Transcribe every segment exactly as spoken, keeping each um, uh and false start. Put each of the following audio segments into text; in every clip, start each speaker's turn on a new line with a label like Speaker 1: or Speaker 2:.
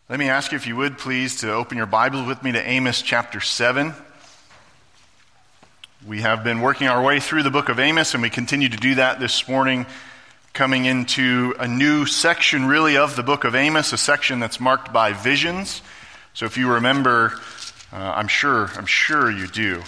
Speaker 1: Let me ask you, if you would, please, to open your Bible with me to Amos chapter seven. We have been working our way through the book of Amos, and we continue to do that this morning, coming into a new section, really, of the book of Amos, a section that's marked by visions. So if you remember, uh, I'm sure, I'm sure you do.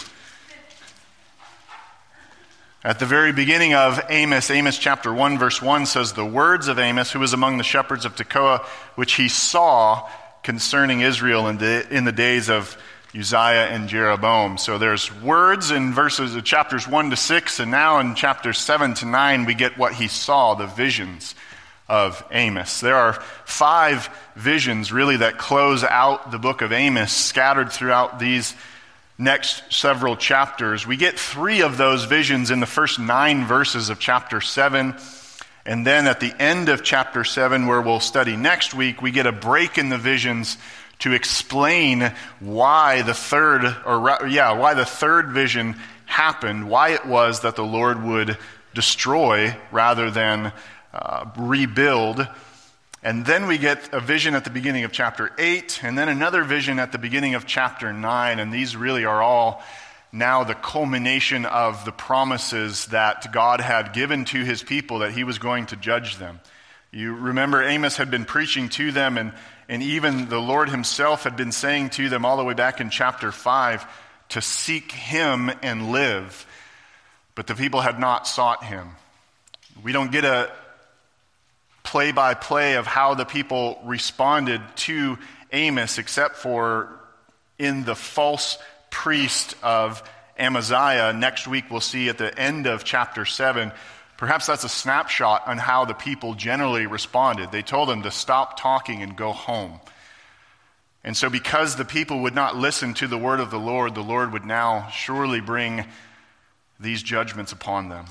Speaker 1: At the very beginning of Amos, Amos chapter one, verse one says, "The words of Amos, who was among the shepherds of Tekoa, which he saw concerning Israel in the, in the days of Uzziah and Jeroboam." So there's words in verses of chapters one to six, and now in chapters seven to nine, we get what he saw, the visions of Amos. There are five visions, really, that close out the book of Amos, scattered throughout these next several chapters. We get three of those visions in the first nine verses of chapter seven. And then at the end of chapter seven, where we'll study next week, we get a break in the visions to explain why the third, or yeah, why the third vision happened, why it was that the Lord would destroy rather than uh, rebuild. And then we get a vision at the beginning of chapter eight, and then another vision at the beginning of chapter nine, and these really are all now the culmination of the promises that God had given to his people that he was going to judge them. You remember Amos had been preaching to them, and, and even the Lord himself had been saying to them all the way back in chapter five to seek him and live. But the people had not sought him. We don't get a play-by-play of how the people responded to Amos, except for in the false priest of Amaziah. Next week we'll see at the end of chapter seven. Perhaps that's a snapshot on how the people generally responded. They told him to stop talking and go home. And so because the people would not listen to the word of the Lord, the Lord would now surely bring these judgments upon them.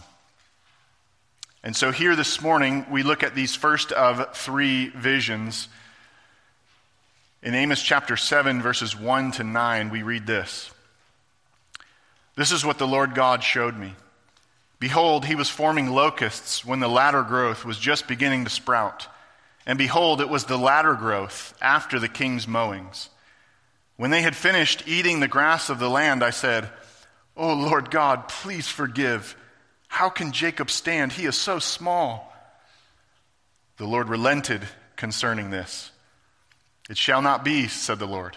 Speaker 1: And so here this morning, we look at these first of three visions. In Amos chapter seven, verses one to nine, we read this. "This is what the Lord God showed me. Behold, he was forming locusts when the latter growth was just beginning to sprout. And behold, it was the latter growth after the king's mowings. When they had finished eating the grass of the land, I said, 'O Lord God, please forgive. How can Jacob stand? He is so small.' The Lord relented concerning this. 'It shall not be,' said the Lord.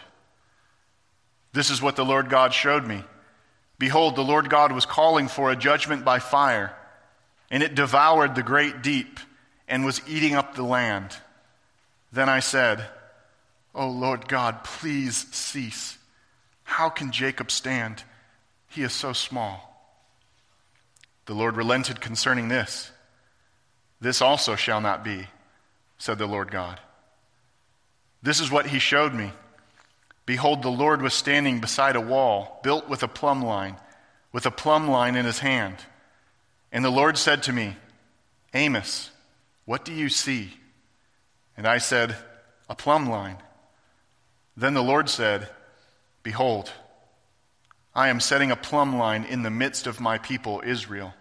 Speaker 1: This is what the Lord God showed me. Behold, the Lord God was calling for a judgment by fire, and it devoured the great deep and was eating up the land. Then I said, 'O Lord God, please cease. How can Jacob stand? He is so small.' The Lord relented concerning this. 'This also shall not be,' said the Lord God. This is what he showed me. Behold, the Lord was standing beside a wall, built with a plumb line, with a plumb line in his hand. And the Lord said to me, 'Amos, what do you see?' And I said, 'A plumb line.' Then the Lord said, 'Behold, I am setting a plumb line in the midst of my people Israel.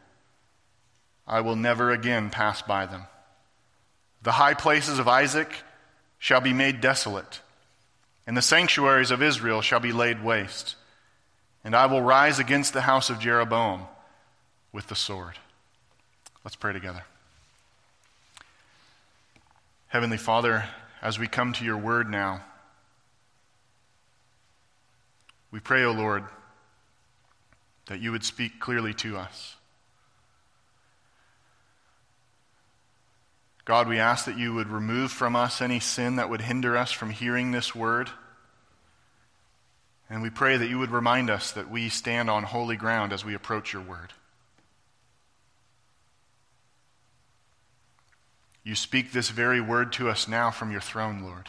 Speaker 1: I will never again pass by them. The high places of Isaac shall be made desolate, and the sanctuaries of Israel shall be laid waste. And I will rise against the house of Jeroboam with the sword.'" Let's pray together. Heavenly Father, as we come to your word now, we pray, O Lord, that you would speak clearly to us. God, we ask that you would remove from us any sin that would hinder us from hearing this word. And we pray that you would remind us that we stand on holy ground as we approach your word. You speak this very word to us now from your throne, Lord.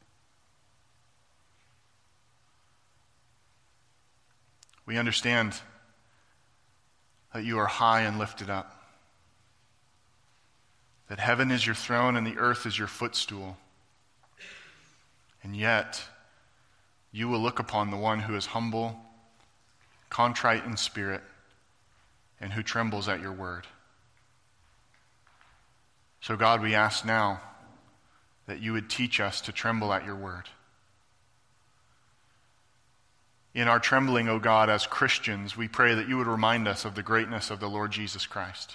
Speaker 1: We understand that you are high and lifted up, that heaven is your throne and the earth is your footstool. And yet, you will look upon the one who is humble, contrite in spirit, and who trembles at your word. So God, we ask now that you would teach us to tremble at your word. In our trembling, O God, as Christians, we pray that you would remind us of the greatness of the Lord Jesus Christ.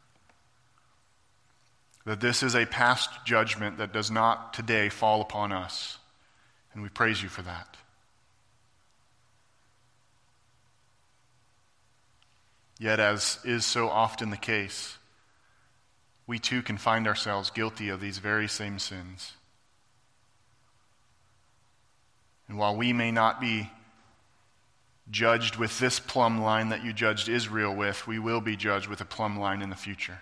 Speaker 1: That this is a past judgment that does not today fall upon us. And we praise you for that. Yet, as is so often the case, we too can find ourselves guilty of these very same sins. And while we may not be judged with this plumb line that you judged Israel with, we will be judged with a plumb line in the future.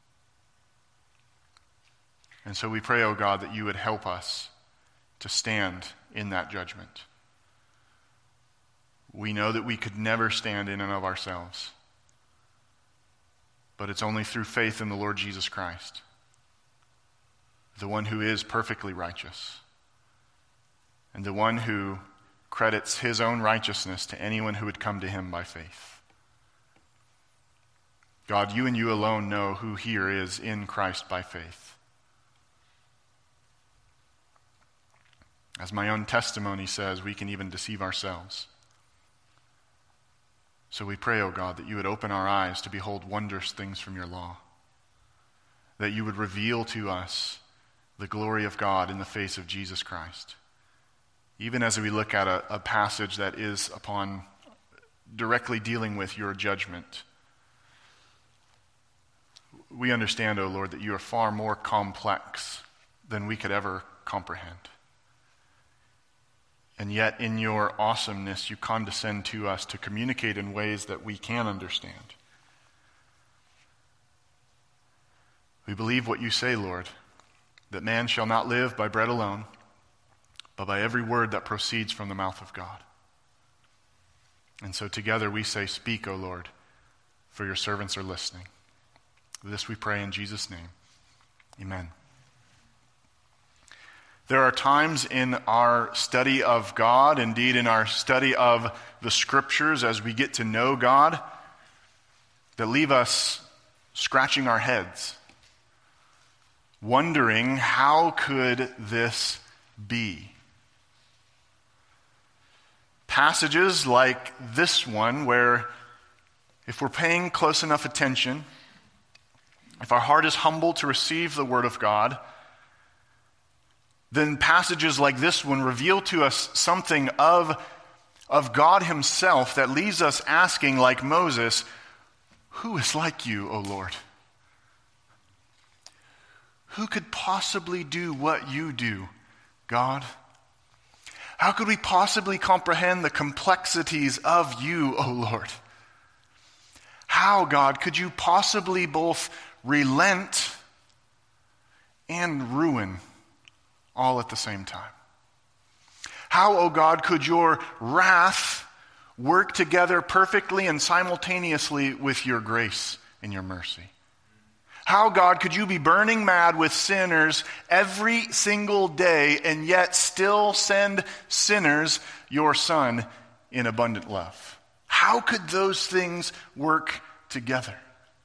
Speaker 1: And so we pray, O God, that you would help us to stand in that judgment. We know that we could never stand in and of ourselves, but it's only through faith in the Lord Jesus Christ, the one who is perfectly righteous, and the one who credits his own righteousness to anyone who would come to him by faith. God, you and you alone know who here is in Christ by faith. As my own testimony says, we can even deceive ourselves. So we pray, O God, that you would open our eyes to behold wondrous things from your law, that you would reveal to us the glory of God in the face of Jesus Christ. Even as we look at a, a passage that is upon directly dealing with your judgment, we understand, O Lord, that you are far more complex than we could ever comprehend. And yet, in your awesomeness, you condescend to us to communicate in ways that we can understand. We believe what you say, Lord, that man shall not live by bread alone, but by every word that proceeds from the mouth of God. And so together we say, speak, O Lord, for your servants are listening. This we pray in Jesus' name. Amen. There are times in our study of God, indeed in our study of the Scriptures as we get to know God, that leave us scratching our heads, wondering how could this be? Passages like this one where if we're paying close enough attention, if our heart is humble to receive the Word of God, then passages like this one reveal to us something of, of God himself that leaves us asking, like Moses, who is like you, O Lord? Who could possibly do what you do, God? How could we possibly comprehend the complexities of you, O Lord? How, God, could you possibly both relent and ruin all at the same time? How, O God, could your wrath work together perfectly and simultaneously with your grace and your mercy? How, God, could you be burning mad with sinners every single day and yet still send sinners your Son in abundant love? How could those things work together?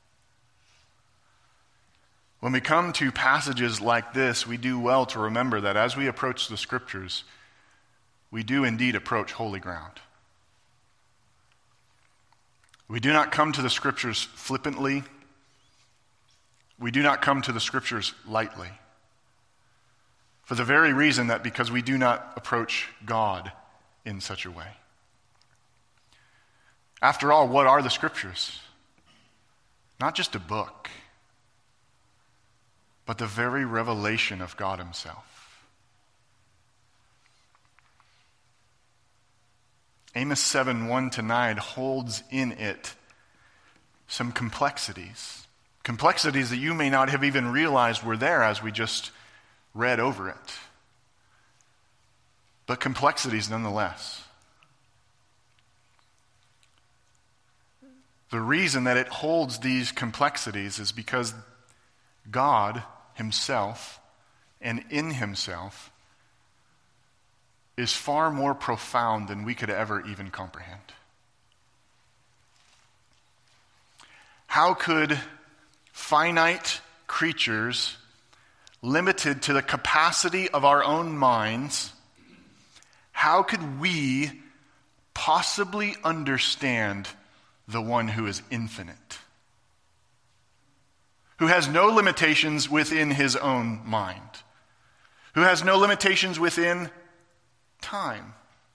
Speaker 1: When we come to passages like this, we do well to remember that as we approach the Scriptures, we do indeed approach holy ground. We do not come to the Scriptures flippantly. We do not come to the Scriptures lightly. For the very reason that because we do not approach God in such a way. After all, what are the Scriptures? Not just a book, but the very revelation of God himself. Amos seven, one to nine holds in it some complexities. Complexities that you may not have even realized were there as we just read over it. But complexities nonetheless. The reason that it holds these complexities is because God himself and in himself is far more profound than we could ever even comprehend. How could finite creatures limited to the capacity of our own minds, how could we possibly understand the one who is infinite, who has no limitations within his own mind, who has no limitations within time?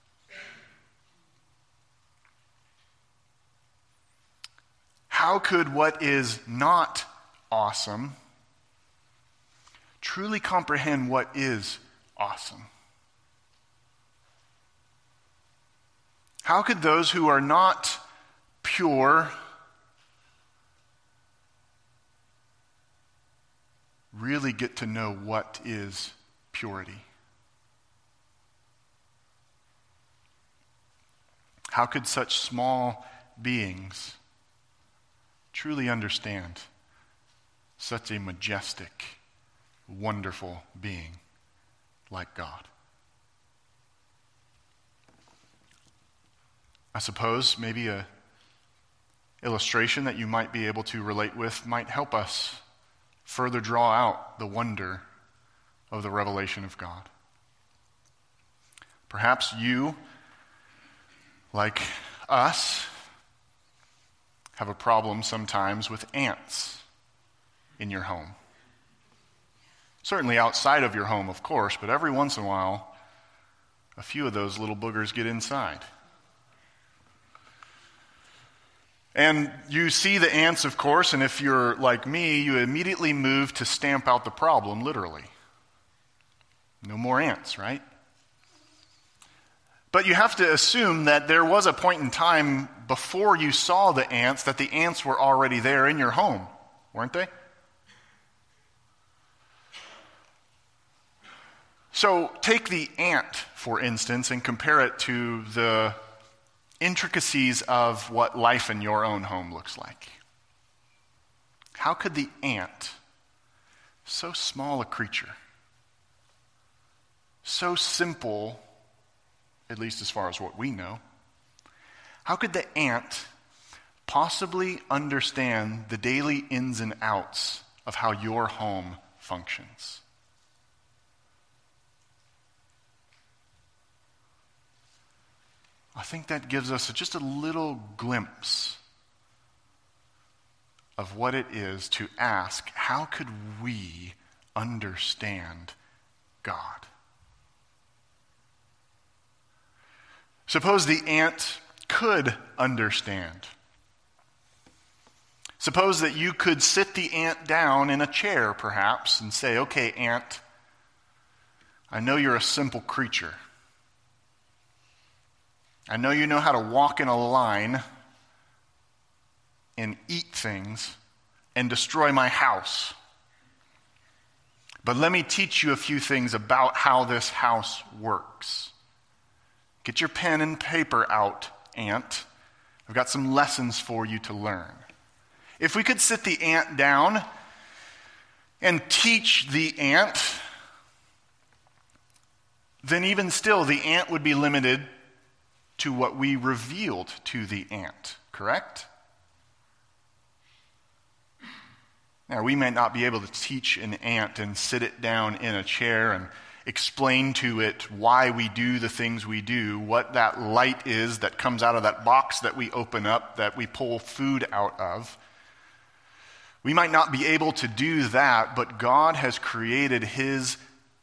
Speaker 1: How could what is not awesome truly comprehend what is awesome? How could those who are not pure really get to know what is purity? How could such small beings truly understand such a majestic, wonderful being like God? I suppose maybe a illustration that you might be able to relate with might help us further draw out the wonder of the revelation of God. Perhaps you, like us, have a problem sometimes with ants in your home. Certainly outside of your home, of course, but every once in a while, a few of those little boogers get inside. And you see the ants, of course, and if you're like me, you immediately move to stamp out the problem, literally. No more ants, right? But you have to assume that there was a point in time before you saw the ants that the ants were already there in your home, weren't they? So take the ant, for instance, and compare it to the intricacies of what life in your own home looks like. How could the ant, so small a creature, so simple, at least as far as what we know, how could the ant possibly understand the daily ins and outs of how your home functions? I think that gives us just a little glimpse of what it is to ask, how could we understand God? Suppose the ant could understand. Suppose that you could sit the ant down in a chair, perhaps, and say, okay, ant, I know you're a simple creature. I know you know how to walk in a line and eat things and destroy my house. But let me teach you a few things about how this house works. Get your pen and paper out, ant. I've got some lessons for you to learn. If we could sit the ant down and teach the ant, then even still the ant would be limited to what we revealed to the ant, correct? Now, we may not be able to teach an ant and sit it down in a chair and explain to it why we do the things we do, what that light is that comes out of that box that we open up, that we pull food out of. We might not be able to do that, but God has created his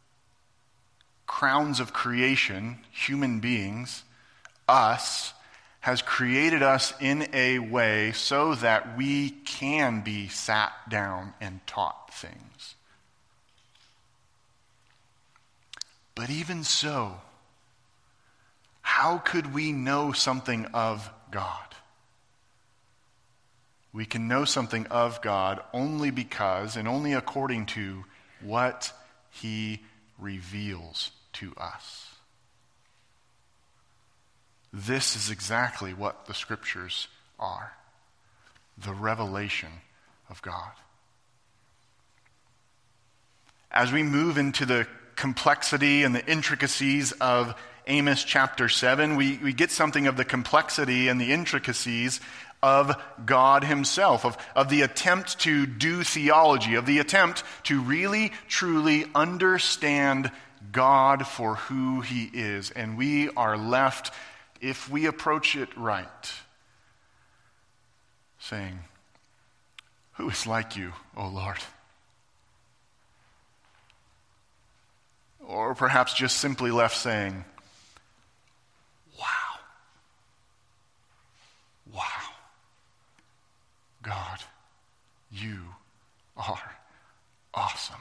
Speaker 1: crowns of creation, human beings, us, has created us in a way so that we can be sat down and taught things. But even so, how could we know something of God? We can know something of God only because and only according to what he reveals to us. This is exactly what the scriptures are. The revelation of God. As we move into the complexity and the intricacies of Amos chapter seven, we, we get something of the complexity and the intricacies of God himself, of, of the attempt to do theology, of the attempt to really, truly understand God for who he is. And we are left, if we approach it right, saying, who is like you, O Lord? Or perhaps just simply left saying, wow. Wow. God, you are awesome.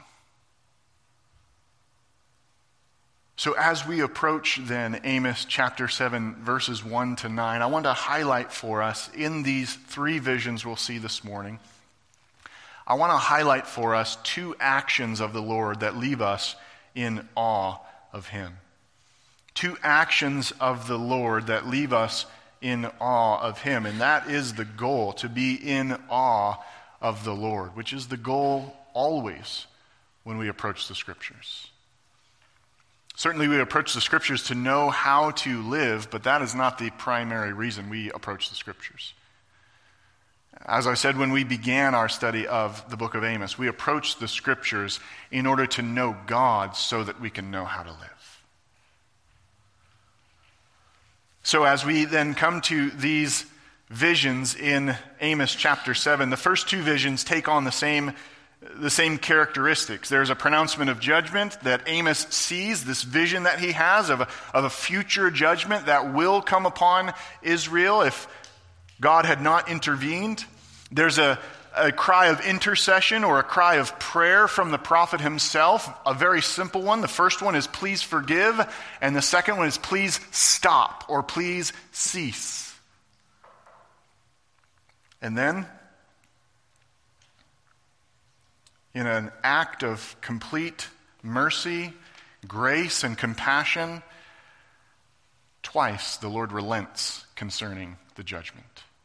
Speaker 1: So as we approach then Amos chapter seven, verses one to nine, I want to highlight for us in these three visions we'll see this morning, I want to highlight for us two actions of the Lord that leave us in awe of him. Two actions of the Lord that leave us in awe of him. And that is the goal, to be in awe of the Lord, which is the goal always when we approach the Scriptures. Certainly we approach the Scriptures to know how to live, but that is not the primary reason we approach the Scriptures. As I said when we began our study of the book of Amos, we approach the Scriptures in order to know God so that we can know how to live. So as we then come to these visions in Amos chapter seven, the first two visions take on the same, the same characteristics. There's a pronouncement of judgment that Amos sees, this vision that he has of a, of a future judgment that will come upon Israel if God had not intervened. There's a, a cry of intercession or a cry of prayer from the prophet himself, a very simple one. The first one is please forgive, and the second one is please stop or please cease. And then, in an act of complete mercy, grace, and compassion, twice the Lord relents concerning the judgment.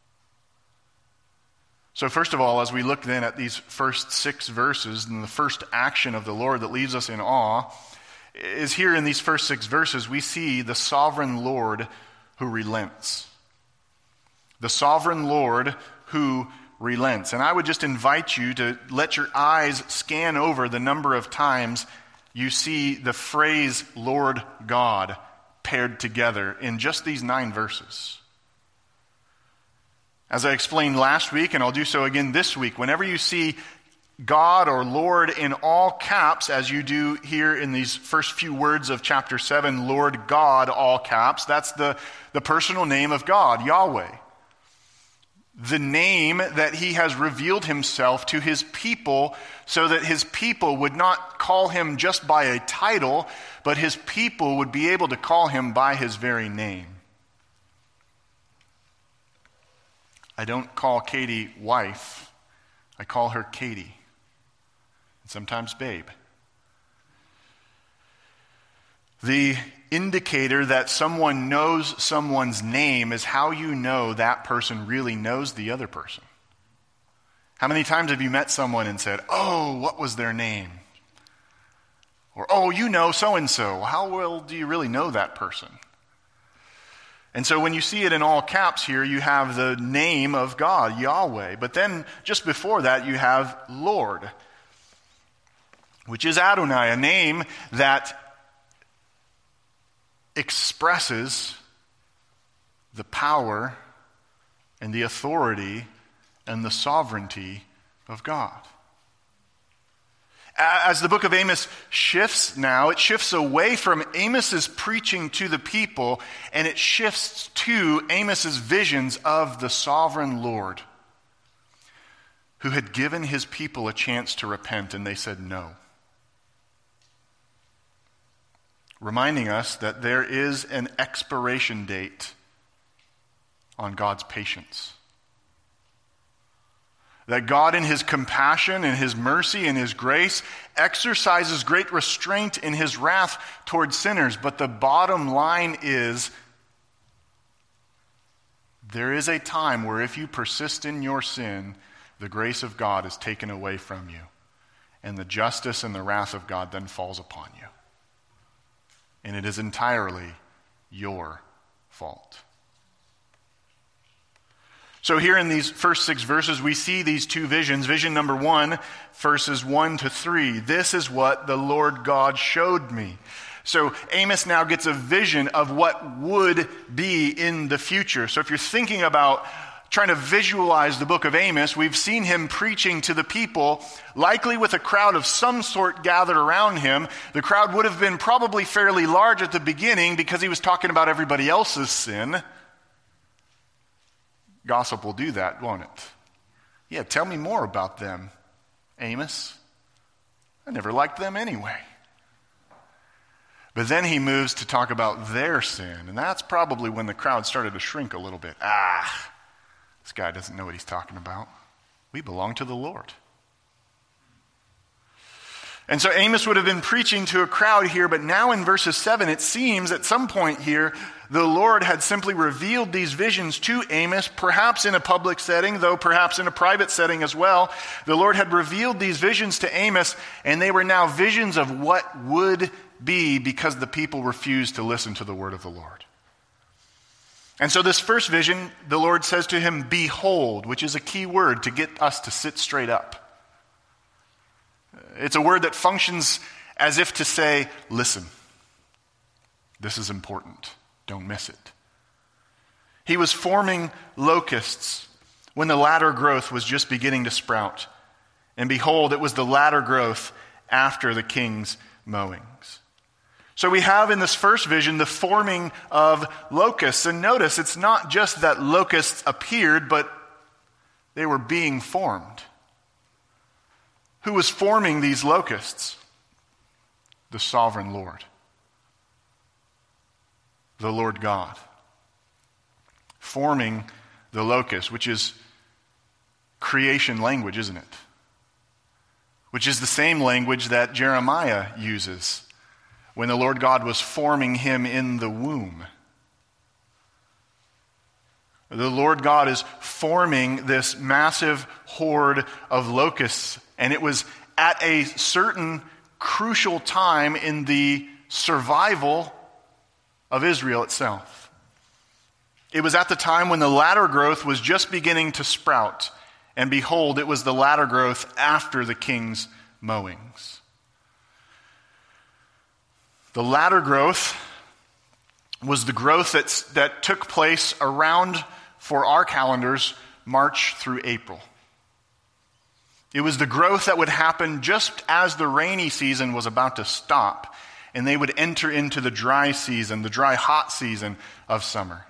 Speaker 1: So first of all, as we look then at these first six verses, and the first action of the Lord that leaves us in awe, is here in these first six verses, we see the sovereign Lord who relents. The sovereign Lord who relents. And I would just invite you to let your eyes scan over the number of times you see the phrase Lord God paired together in just these nine verses. As I explained last week, and I'll do so again this week, whenever you see God or Lord in all caps, as you do here in these first few words of chapter seven, Lord God, all caps, that's the, the personal name of God, Yahweh. The name that he has revealed himself to his people so that his people would not call him just by a title, but his people would be able to call him by his very name. I don't call Katie wife. I call her Katie. And sometimes babe. The indicator that someone knows someone's name is how you know that person really knows the other person. How many times have you met someone and said, oh, what was their name? Or, oh, you know so-and-so. How well do you really know that person? And so when you see it in all caps here, you have the name of God, Yahweh. But then just before that, you have Lord, which is Adonai, a name that expresses the power and the authority and the sovereignty of God. As the book of Amos shifts now, it shifts away from Amos's preaching to the people, and it shifts to Amos's visions of the sovereign Lord, who had given his people a chance to repent, and they said no. Reminding us that there is an expiration date on God's patience. That God in his compassion and his mercy and his grace exercises great restraint in his wrath toward sinners. But the bottom line is, there is a time where if you persist in your sin, the grace of God is taken away from you. And the justice and the wrath of God then falls upon you. And it is entirely your fault. So here in these first six verses, we see these two visions. Vision number one, verses one to three. This is what the Lord God showed me. So Amos now gets a vision of what would be in the future. So if you're thinking about trying to visualize the book of Amos, we've seen him preaching to the people, likely with a crowd of some sort gathered around him. The crowd would have been probably fairly large at the beginning because he was talking about everybody else's sin. Gossip will do that, won't it? Yeah, tell me more about them, Amos. I never liked them anyway. But then he moves to talk about their sin, and that's probably when the crowd started to shrink a little bit. Ah, this guy doesn't know what he's talking about. We belong to the Lord. And so Amos would have been preaching to a crowd here, but now in verses seven, it seems at some point here, the Lord had simply revealed these visions to Amos, perhaps in a public setting, though perhaps in a private setting as well. The Lord had revealed these visions to Amos, and they were now visions of what would be because the people refused to listen to the word of the Lord. And so this first vision, the Lord says to him, behold, which is a key word to get us to sit straight up. It's a word that functions as if to say, listen, this is important. Don't miss it. He was forming locusts when the latter growth was just beginning to sprout. And behold, it was the latter growth after the king's mowings. So we have in this first vision the forming of locusts. And notice, it's not just that locusts appeared, but they were being formed. Who was forming these locusts? The sovereign Lord. The Lord God. Forming the locust, which is creation language, isn't it? Which is the same language that Jeremiah uses when the Lord God was forming him in the womb. The Lord God is forming this massive horde of locusts, and it was at a certain crucial time in the survival of Israel itself. It was at the time when the latter growth was just beginning to sprout, and behold, it was the latter growth after the king's mowings. The latter growth was the growth that's, that took place around, for our calendars, March through April. It was the growth that would happen just as the rainy season was about to stop, and they would enter into the dry season, the dry, hot season of summer.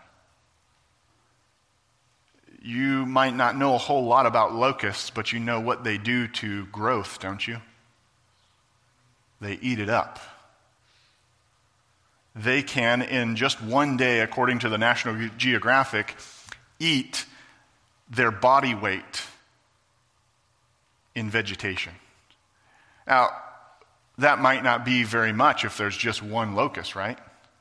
Speaker 1: You might not know a whole lot about locusts, but you know what they do to growth, don't you? They eat it up. They can, in just one day, according to the National Geographic, eat their body weight in vegetation. Now, that might not be very much if there's just one locust, right?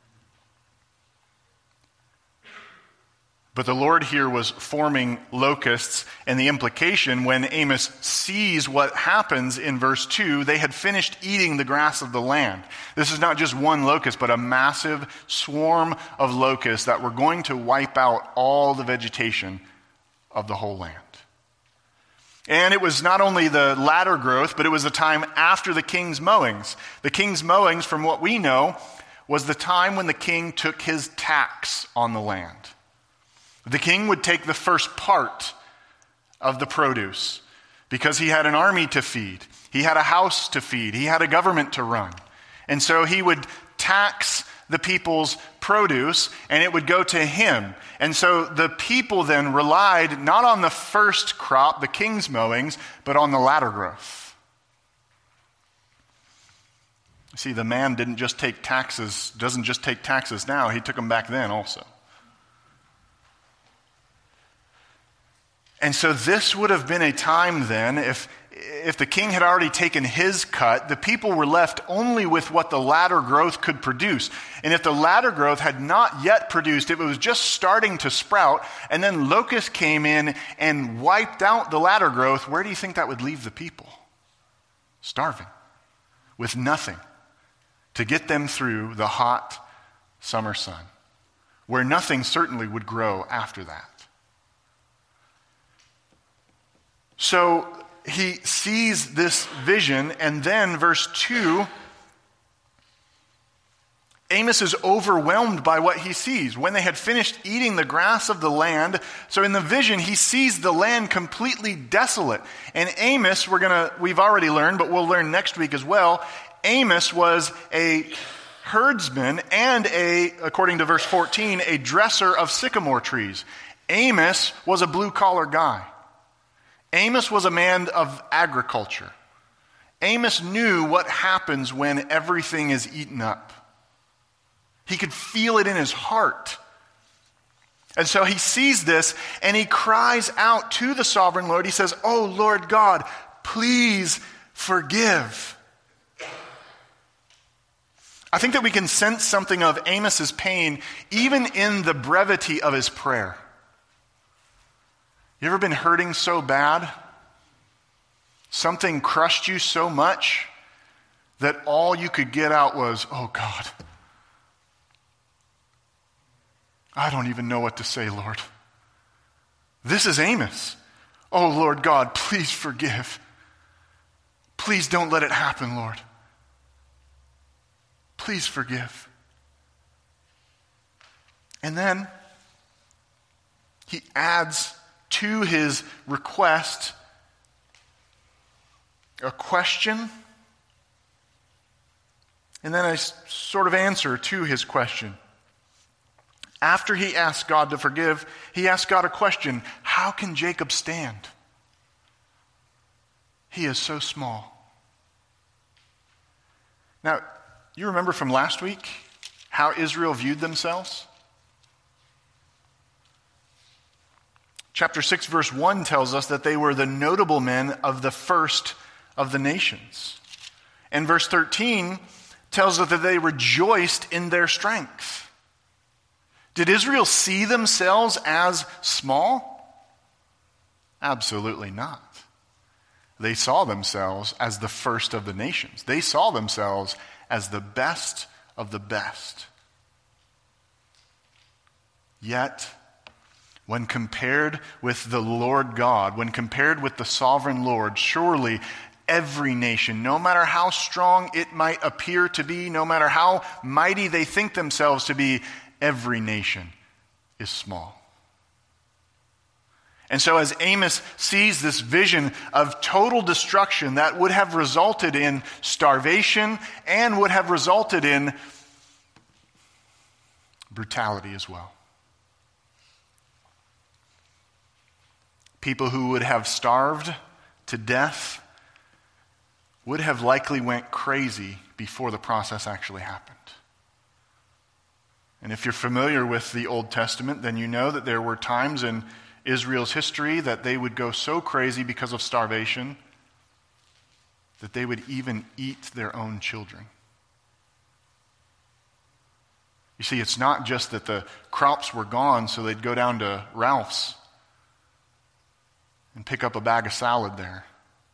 Speaker 1: But the Lord here was forming locusts, and the implication when Amos sees what happens in verse two, they had finished eating the grass of the land. This is not just one locust, but a massive swarm of locusts that were going to wipe out all the vegetation of the whole land. And it was not only the latter growth, but it was the time after the king's mowings. The king's mowings, from what we know, was the time when the king took his tax on the land. The king would take the first part of the produce because he had an army to feed. He had a house to feed. He had a government to run. And so he would tax the people's produce, and it would go to him. And so the people then relied not on the first crop, the king's mowings, but on the latter growth. See, the man didn't just take taxes, doesn't just take taxes now, he took them back then also. And so this would have been a time then, if, if the king had already taken his cut, the people were left only with what the latter growth could produce. And if the latter growth had not yet produced, if it was just starting to sprout, and then locusts came in and wiped out the latter growth, where do you think that would leave the people? Starving, with nothing to get them through the hot summer sun, where nothing certainly would grow after that. So he sees this vision, and then verse two, Amos is overwhelmed by what he sees. When they had finished eating the grass of the land, so in the vision, he sees the land completely desolate. And Amos, we're gonna, we've already learned, but we'll learn next week as well, Amos was a herdsman and a, according to verse fourteen, a dresser of sycamore trees. Amos was a blue-collar guy. Amos was a man of agriculture. Amos knew what happens when everything is eaten up. He could feel it in his heart. And so he sees this and he cries out to the sovereign Lord. He says, "Oh Lord God, please forgive." I think that we can sense something of Amos's pain even in the brevity of his prayer. You ever been hurting so bad? Something crushed you so much that all you could get out was, "Oh God, I don't even know what to say, Lord." This is Amos. "Oh Lord God, please forgive. Please don't let it happen, Lord. Please forgive." And then he adds to his request a question, and then a sort of answer to his question. After he asked God to forgive, he asked God a question: how can Jacob stand? He is so small. Now, you remember from last week how Israel viewed themselves? Chapter six, verse one tells us that they were the notable men of the first of the nations. And verse thirteen tells us that they rejoiced in their strength. Did Israel see themselves as small? Absolutely not. They saw themselves as the first of the nations. They saw themselves as the best of the best. Yet, when compared with the Lord God, when compared with the sovereign Lord, surely every nation, no matter how strong it might appear to be, no matter how mighty they think themselves to be, every nation is small. And so as Amos sees this vision of total destruction that would have resulted in starvation and would have resulted in brutality as well. People who would have starved to death would have likely went crazy before the process actually happened. And if you're familiar with the Old Testament, then you know that there were times in Israel's history that they would go so crazy because of starvation that they would even eat their own children. You see, it's not just that the crops were gone, so they'd go down to Ralph's and pick up a bag of salad there.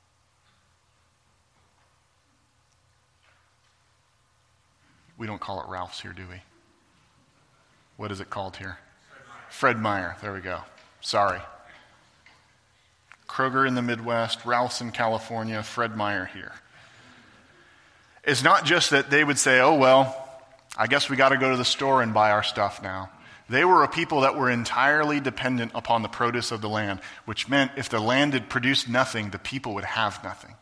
Speaker 1: We don't call it Ralph's here, do we? What is it called here? Fred Meyer. There we go. Sorry. Kroger in the Midwest, Ralph's in California, Fred Meyer here. It's not just that they would say, "Oh, well, I guess we got to go to the store and buy our stuff now." They were a people that were entirely dependent upon the produce of the land, which meant if the land had produced nothing, the people would have nothing.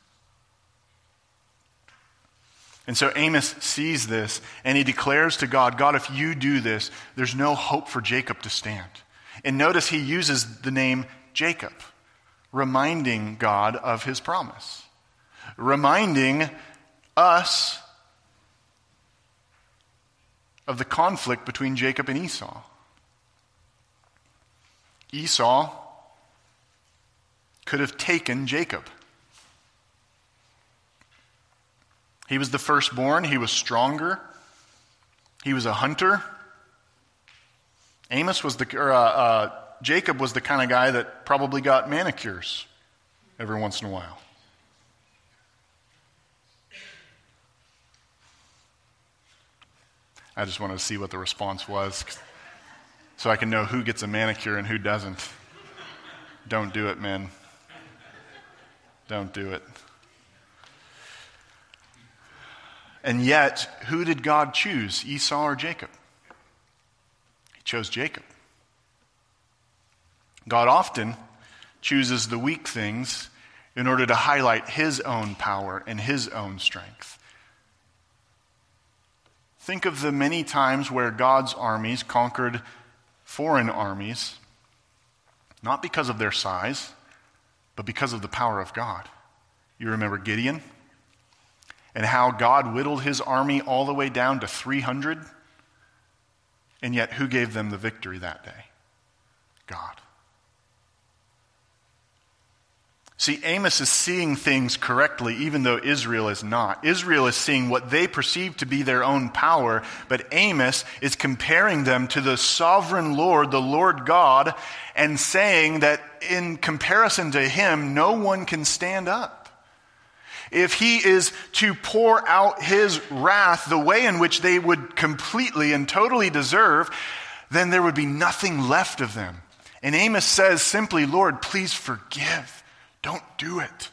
Speaker 1: And so Amos sees this, and he declares to God, "God, if you do this, there's no hope for Jacob to stand." And notice he uses the name Jacob, reminding God of his promise, reminding us of the conflict between Jacob and Esau. Esau could have taken Jacob. He was the firstborn. He was stronger. He was a hunter. Amos was the, or, uh, uh, Jacob was the kind of guy that probably got manicures every once in a while. I just wanted to see what the response was so I can know who gets a manicure and who doesn't. Don't do it, men. Don't do it. And yet, who did God choose, Esau or Jacob? He chose Jacob. God often chooses the weak things in order to highlight his own power and his own strength. Think of the many times where God's armies conquered foreign armies, not because of their size, but because of the power of God. You remember Gideon and how God whittled his army all the way down to three hundred, and yet who gave them the victory that day? God. See, Amos is seeing things correctly, even though Israel is not. Israel is seeing what they perceive to be their own power, but Amos is comparing them to the sovereign Lord, the Lord God, and saying that in comparison to him, no one can stand up. If he is to pour out his wrath the way in which they would completely and totally deserve, then there would be nothing left of them. And Amos says simply, Lord, please forgive. Don't do it.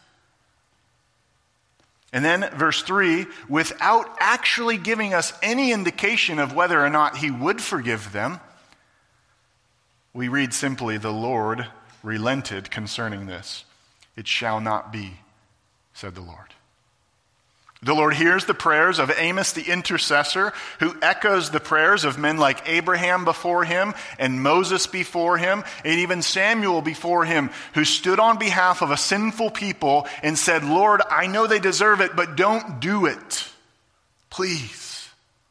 Speaker 1: And then verse three, without actually giving us any indication of whether or not he would forgive them, we read simply, the Lord relented concerning this. It shall not be, said the Lord. The Lord hears the prayers of Amos the intercessor, who echoes the prayers of men like Abraham before him and Moses before him and even Samuel before him, who stood on behalf of a sinful people and said, Lord, I know they deserve it, but don't do it. Please.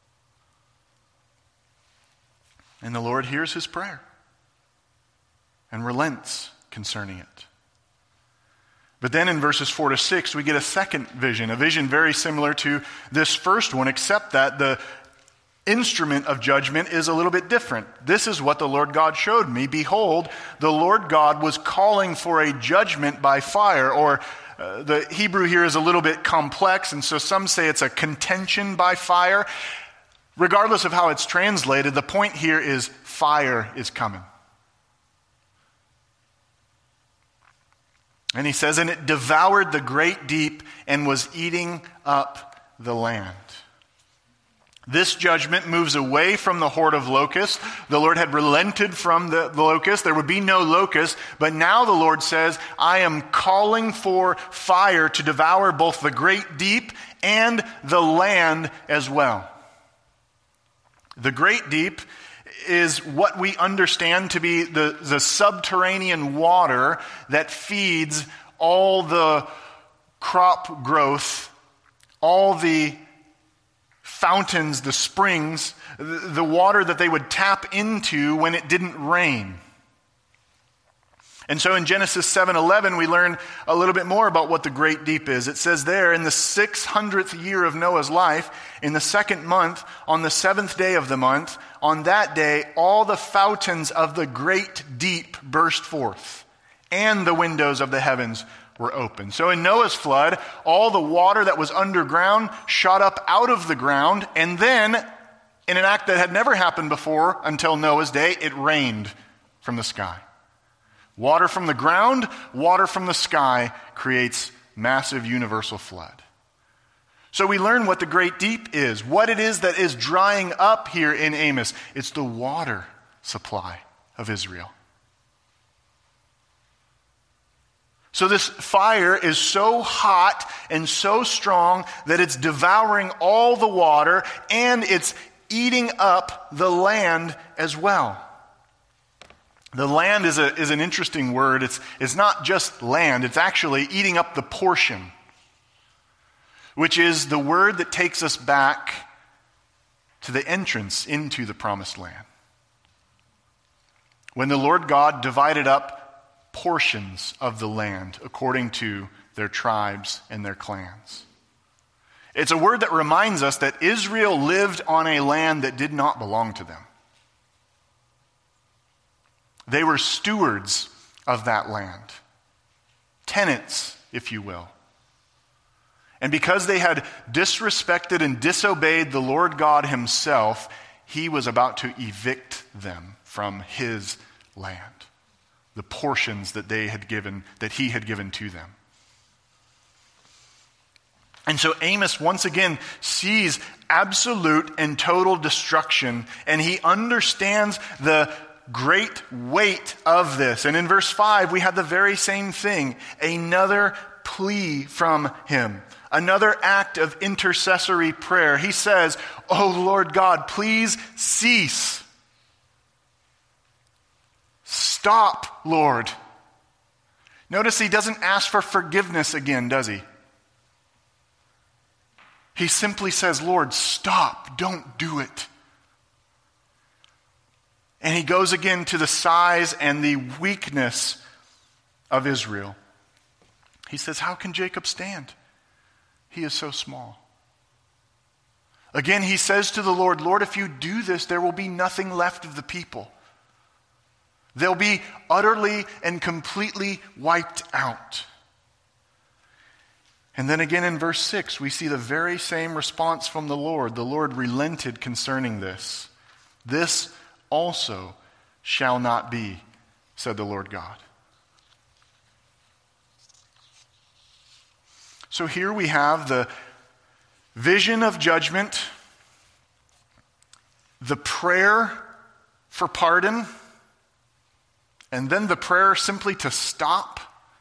Speaker 1: And the Lord hears his prayer and relents concerning it. But then in verses four to six, we get a second vision, a vision very similar to this first one, except that the instrument of judgment is a little bit different. This is what the Lord God showed me. Behold, the Lord God was calling for a judgment by fire, or uh, the Hebrew here is a little bit complex, and so some say it's a contention by fire. Regardless of how it's translated, the point here is fire is coming. And he says, and it devoured the great deep and was eating up the land. This judgment moves away from the horde of locusts. The Lord had relented from the, the locusts. There would be no locusts. But now the Lord says, I am calling for fire to devour both the great deep and the land as well. The great deep is what we understand to be the, the subterranean water that feeds all the crop growth, all the fountains, the springs, the, the water that they would tap into when it didn't rain. And so in Genesis seven eleven, we learn a little bit more about what the great deep is. It says there, in the six hundredth year of Noah's life, in the second month, on the seventh day of the month, on that day, all the fountains of the great deep burst forth, and the windows of the heavens were open. So in Noah's flood, all the water that was underground shot up out of the ground, and then, in an act that had never happened before until Noah's day, it rained from the sky. Water from the ground, water from the sky creates massive universal flood. So we learn what the great deep is, what it is that is drying up here in Amos. It's the water supply of Israel. So this fire is so hot and so strong that it's devouring all the water and it's eating up the land as well. The land is a is an interesting word. It's, it's not just land. It's actually eating up the portion, which is the word that takes us back to the entrance into the promised land. When the Lord God divided up portions of the land according to their tribes and their clans. It's a word that reminds us that Israel lived on a land that did not belong to them. They were stewards of that land. Tenants, if you will. And because they had disrespected and disobeyed the Lord God himself, he was about to evict them from his land, the portions that they had given, that he had given to them. And so Amos once again sees absolute and total destruction, and he understands the great weight of this. And in verse five, we have the very same thing, another plea from him, another act of intercessory prayer. He says, "Oh Lord God, please cease. Stop, Lord." Notice he doesn't ask for forgiveness again, does he? He simply says, "Lord, stop, don't do it." And he goes again to the size and the weakness of Israel. He says, "How can Jacob stand? He is so small." Again, he says to the Lord, "Lord, if you do this, there will be nothing left of the people. They'll be utterly and completely wiped out." And then again in verse six, we see the very same response from the Lord. The Lord relented concerning this. "This also shall not be, said the Lord God." So here we have the vision of judgment, the prayer for pardon, and then the prayer simply to stop.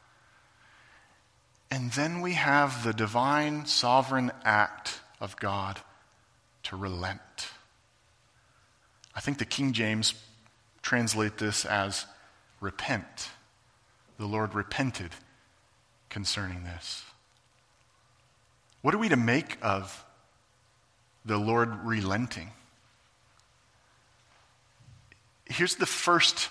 Speaker 1: And then we have the divine sovereign act of God to relent. I think the King James translate this as repent. The Lord repented concerning this. What are we to make of the Lord relenting? Here's the first,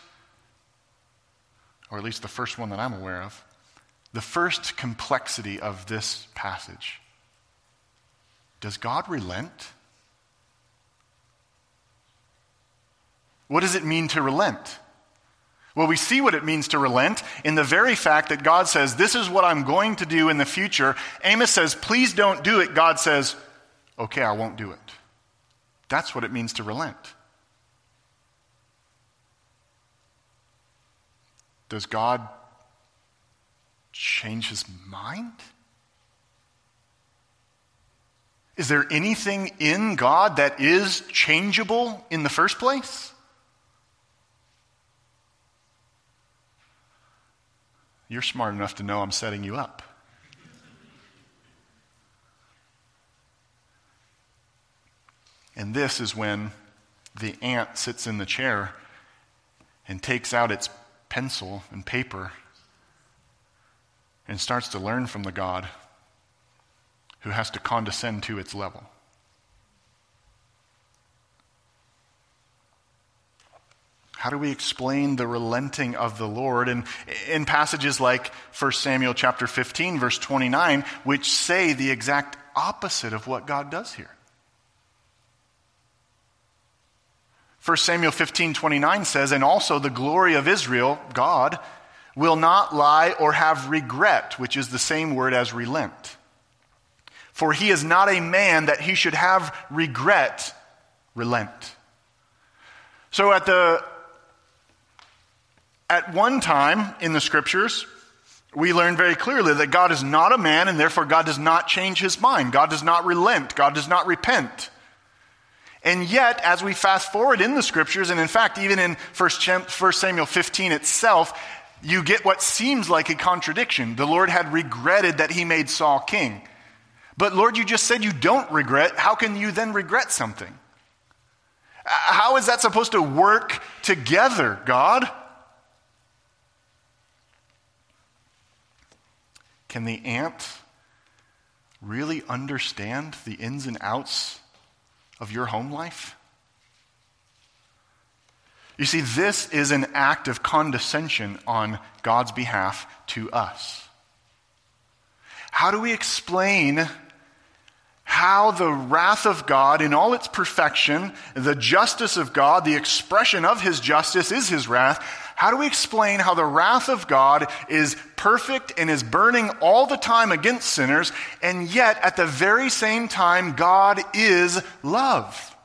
Speaker 1: or at least the first one that I'm aware of, the first complexity of this passage. Does God relent? What does it mean to relent? Well, we see what it means to relent in the very fact that God says, "This is what I'm going to do in the future." Amos says, "Please don't do it." God says, "Okay, I won't do it." That's what it means to relent. Does God change his mind? Is there anything in God that is changeable in the first place? You're smart enough to know I'm setting you up. And this is when the ant sits in the chair and takes out its pencil and paper and starts to learn from the God who has to condescend to its level. How do we explain the relenting of the Lord? And in passages like First Samuel chapter fifteen, verse twenty-nine, which say the exact opposite of what God does here. First Samuel fifteen twenty-nine says, "And also the glory of Israel, God, will not lie or have regret," which is the same word as relent. "For he is not a man that he should have regret, relent." So at the At one time in the scriptures, we learn very clearly that God is not a man, and therefore God does not change his mind. God does not relent. God does not repent. And yet, as we fast forward in the scriptures, and in fact, even in First Samuel fifteen itself, you get what seems like a contradiction. The Lord had regretted that he made Saul king. But Lord, you just said you don't regret. How can you then regret something? How is that supposed to work together, God? Can the ant really understand the ins and outs of your home life? You see, this is an act of condescension on God's behalf to us. How do we explain how the wrath of God in all its perfection, the justice of God, the expression of his justice is his wrath? How do we explain how the wrath of God is perfect and is burning all the time against sinners, and yet at the very same time, God is love?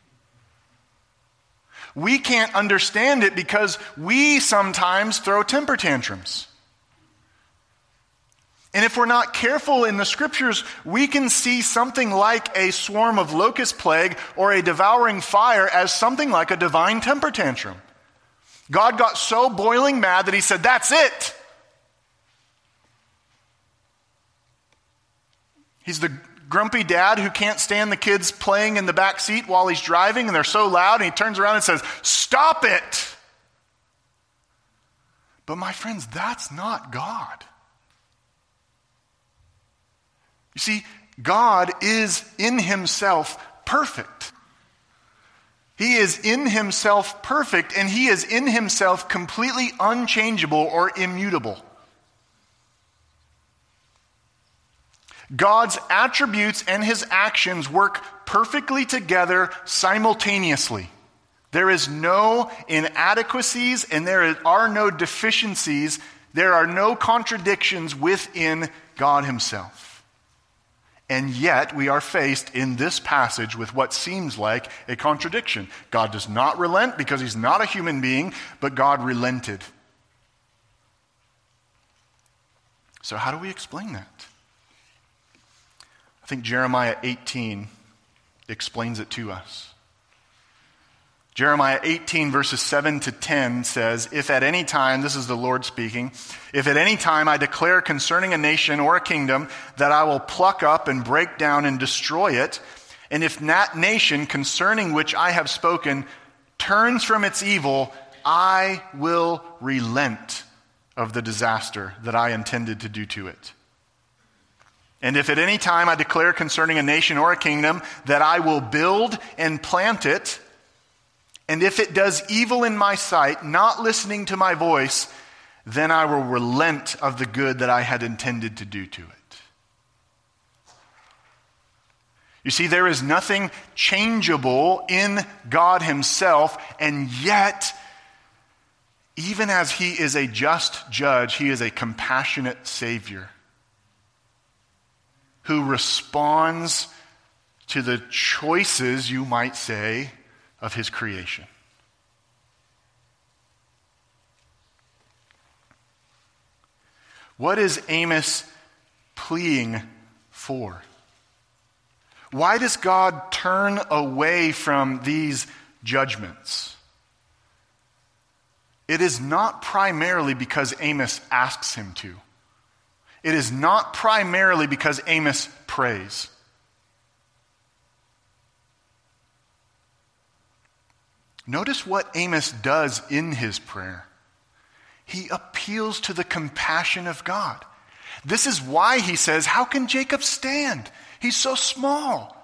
Speaker 1: We can't understand it because we sometimes throw temper tantrums. And if we're not careful in the scriptures, we can see something like a swarm of locust plague or a devouring fire as something like a divine temper tantrum. God got so boiling mad that he said, "That's it." He's the grumpy dad who can't stand the kids playing in the back seat while he's driving and they're so loud, and he turns around and says, "Stop it." But my friends, that's not God. You see, God is in himself perfect. He is in himself perfect, and he is in himself completely unchangeable or immutable. God's attributes and his actions work perfectly together simultaneously. There is no inadequacies and there are no deficiencies. There are no contradictions within God himself. And yet we are faced in this passage with what seems like a contradiction. God does not relent because he's not a human being, but God relented. So how do we explain that? I think Jeremiah eighteen explains it to us. Jeremiah eighteen verses seven to ten says, "If at any time," this is the Lord speaking, "if at any time I declare concerning a nation or a kingdom that I will pluck up and break down and destroy it, and if that nation concerning which I have spoken turns from its evil, I will relent of the disaster that I intended to do to it. And if at any time I declare concerning a nation or a kingdom that I will build and plant it, and if it does evil in my sight, not listening to my voice, then I will relent of the good that I had intended to do to it." You see, there is nothing changeable in God himself, and yet, even as he is a just judge, he is a compassionate Savior who responds to the choices, you might say, of his creation. What is Amos pleading for? Why does God turn away from these judgments? It is not primarily because Amos asks him to. It is not primarily because Amos prays. Notice what Amos does in his prayer. He appeals to the compassion of God. This is why he says, "How can Jacob stand? He's so small.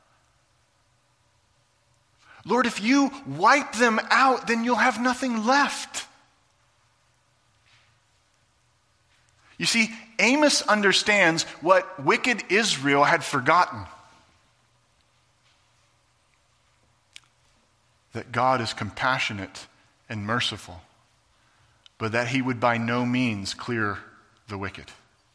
Speaker 1: Lord, if you wipe them out, then you'll have nothing left." You see, Amos understands what wicked Israel had forgotten. That God is compassionate and merciful, but that he would by no means clear the wicked.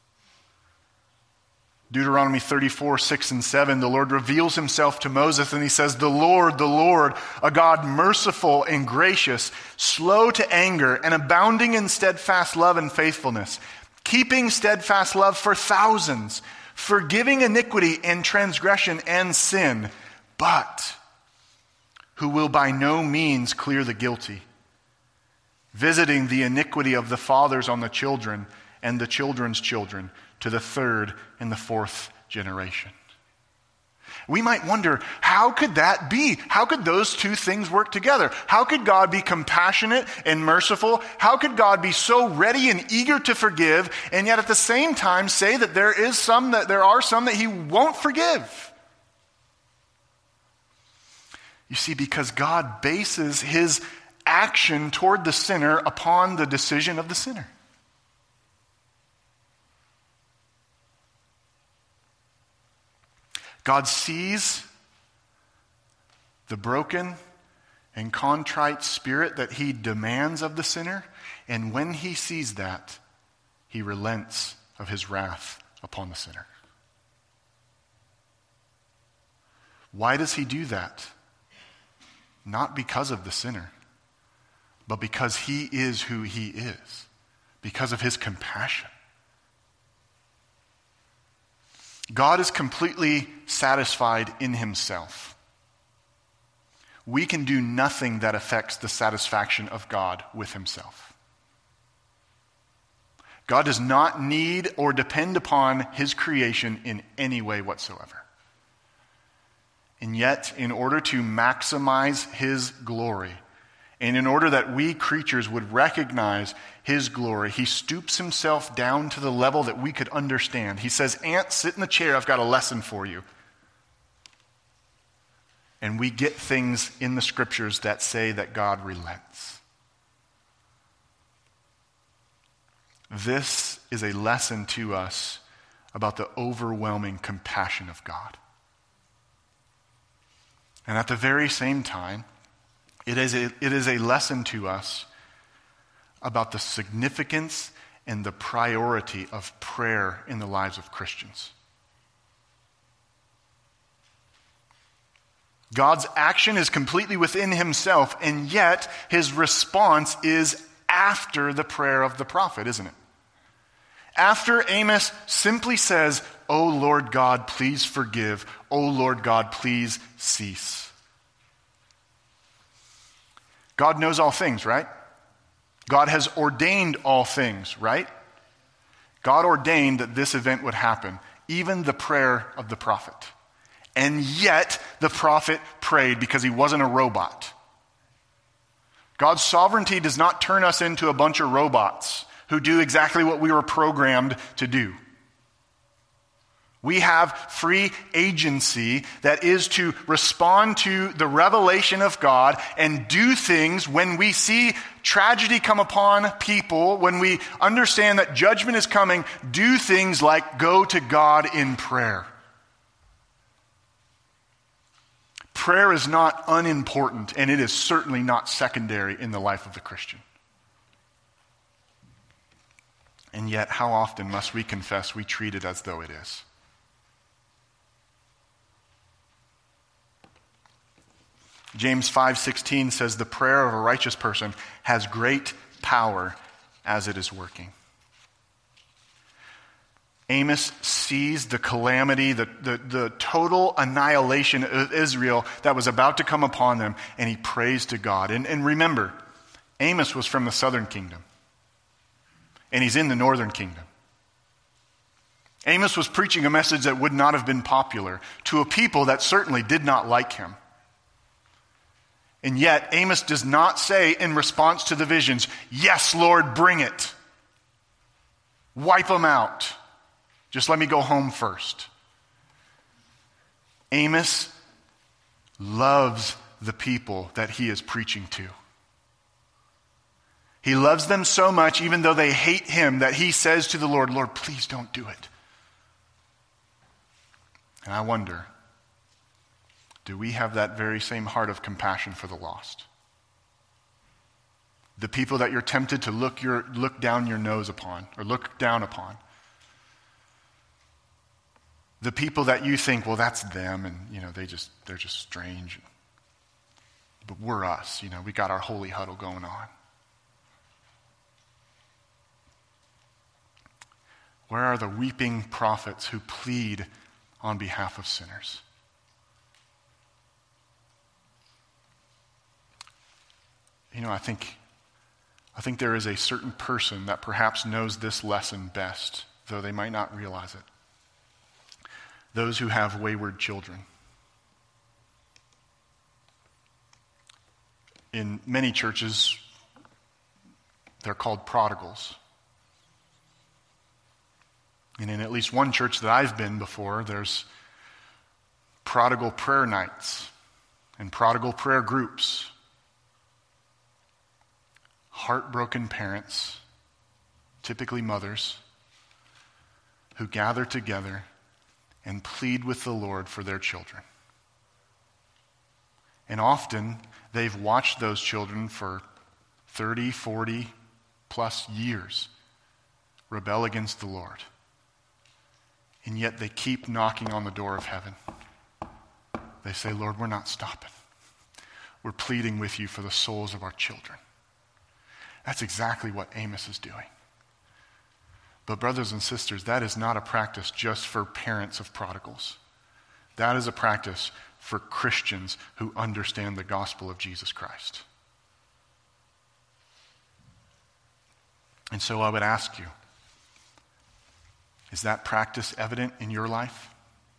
Speaker 1: Deuteronomy thirty-four, six and seven, the Lord reveals himself to Moses and he says, "The Lord, the Lord, a God merciful and gracious, slow to anger and abounding in steadfast love and faithfulness, keeping steadfast love for thousands, forgiving iniquity and transgression and sin, but who will by no means clear the guilty, visiting the iniquity of the fathers on the children and the children's children to the third and the fourth generation." We might wonder, how could that be? How could those two things work together? How could God be compassionate and merciful? How could God be so ready and eager to forgive, and yet at the same time say that there is some that there are some that he won't forgive? You see, because God bases his action toward the sinner upon the decision of the sinner. God sees the broken and contrite spirit that he demands of the sinner, and when he sees that, he relents of his wrath upon the sinner. Why does he do that? Not because of the sinner, but because he is who he is, because of his compassion. God is completely satisfied in himself. We can do nothing that affects the satisfaction of God with himself. God does not need or depend upon his creation in any way whatsoever. And yet, in order to maximize his glory, and in order that we creatures would recognize his glory, he stoops himself down to the level that we could understand. He says, "Ant, sit in the chair, I've got a lesson for you." And we get things in the scriptures that say that God relents. This is a lesson to us about the overwhelming compassion of God. And at the very same time, it is a, it is a lesson to us about the significance and the priority of prayer in the lives of Christians. God's action is completely within himself, and yet his response is after the prayer of the prophet, isn't it? After Amos simply says, "O Lord God, please forgive. O Lord God, please cease." God knows all things, right? God has ordained all things, right? God ordained that this event would happen, even the prayer of the prophet. And yet, the prophet prayed because he wasn't a robot. God's sovereignty does not turn us into a bunch of robots who do exactly what we were programmed to do. We have free agency that is to respond to the revelation of God and do things when we see tragedy come upon people, when we understand that judgment is coming, do things like go to God in prayer. Prayer is not unimportant, and it is certainly not secondary in the life of the Christian. And yet, how often must we confess we treat it as though it is? James five sixteen says, "The prayer of a righteous person has great power as it is working." Amos sees the calamity, the, the, the total annihilation of Israel that was about to come upon them, and he prays to God. And, and remember, Amos was from the southern kingdom, and he's in the northern kingdom. Amos was preaching a message that would not have been popular to a people that certainly did not like him. And yet, Amos does not say in response to the visions, "Yes, Lord, bring it. Wipe them out. Just let me go home first." Amos loves the people that he is preaching to. He loves them so much, even though they hate him, that he says to the Lord, "Lord, please don't do it." And I wonder, do we have that very same heart of compassion for the lost? The people that you're tempted to look your look down your nose upon, or look down upon. The people that you think, well, that's them, and you know, they just they're just strange. But we're us, you know, we got our holy huddle going on. Where are the weeping prophets who plead on behalf of sinners? You know, I think, I think there is a certain person that perhaps knows this lesson best, though they might not realize it. Those who have wayward children. In many churches, they're called prodigals. And in at least one church that I've been before, there's prodigal prayer nights and prodigal prayer groups. Heartbroken parents, typically mothers, who gather together and plead with the Lord for their children. And often, they've watched those children for thirty, forty plus years rebel against the Lord. And yet they keep knocking on the door of heaven. They say, "Lord, we're not stopping. We're pleading with you for the souls of our children." That's exactly what Amos is doing. But brothers and sisters, that is not a practice just for parents of prodigals. That is a practice for Christians who understand the gospel of Jesus Christ. And so I would ask you, is that practice evident in your life?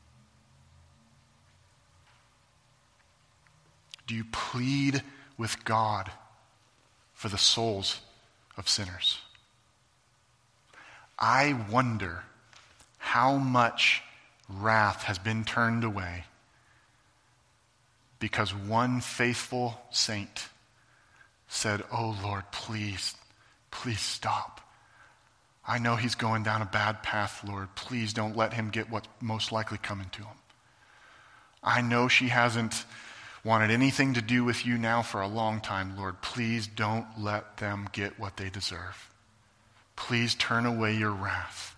Speaker 1: Do you plead with God for the souls of sinners? I wonder how much wrath has been turned away because one faithful saint said, "Oh Lord, please, please stop. I know he's going down a bad path, Lord. Please don't let him get what's most likely coming to him. I know she hasn't wanted anything to do with you now for a long time, Lord. Please don't let them get what they deserve. Please turn away your wrath."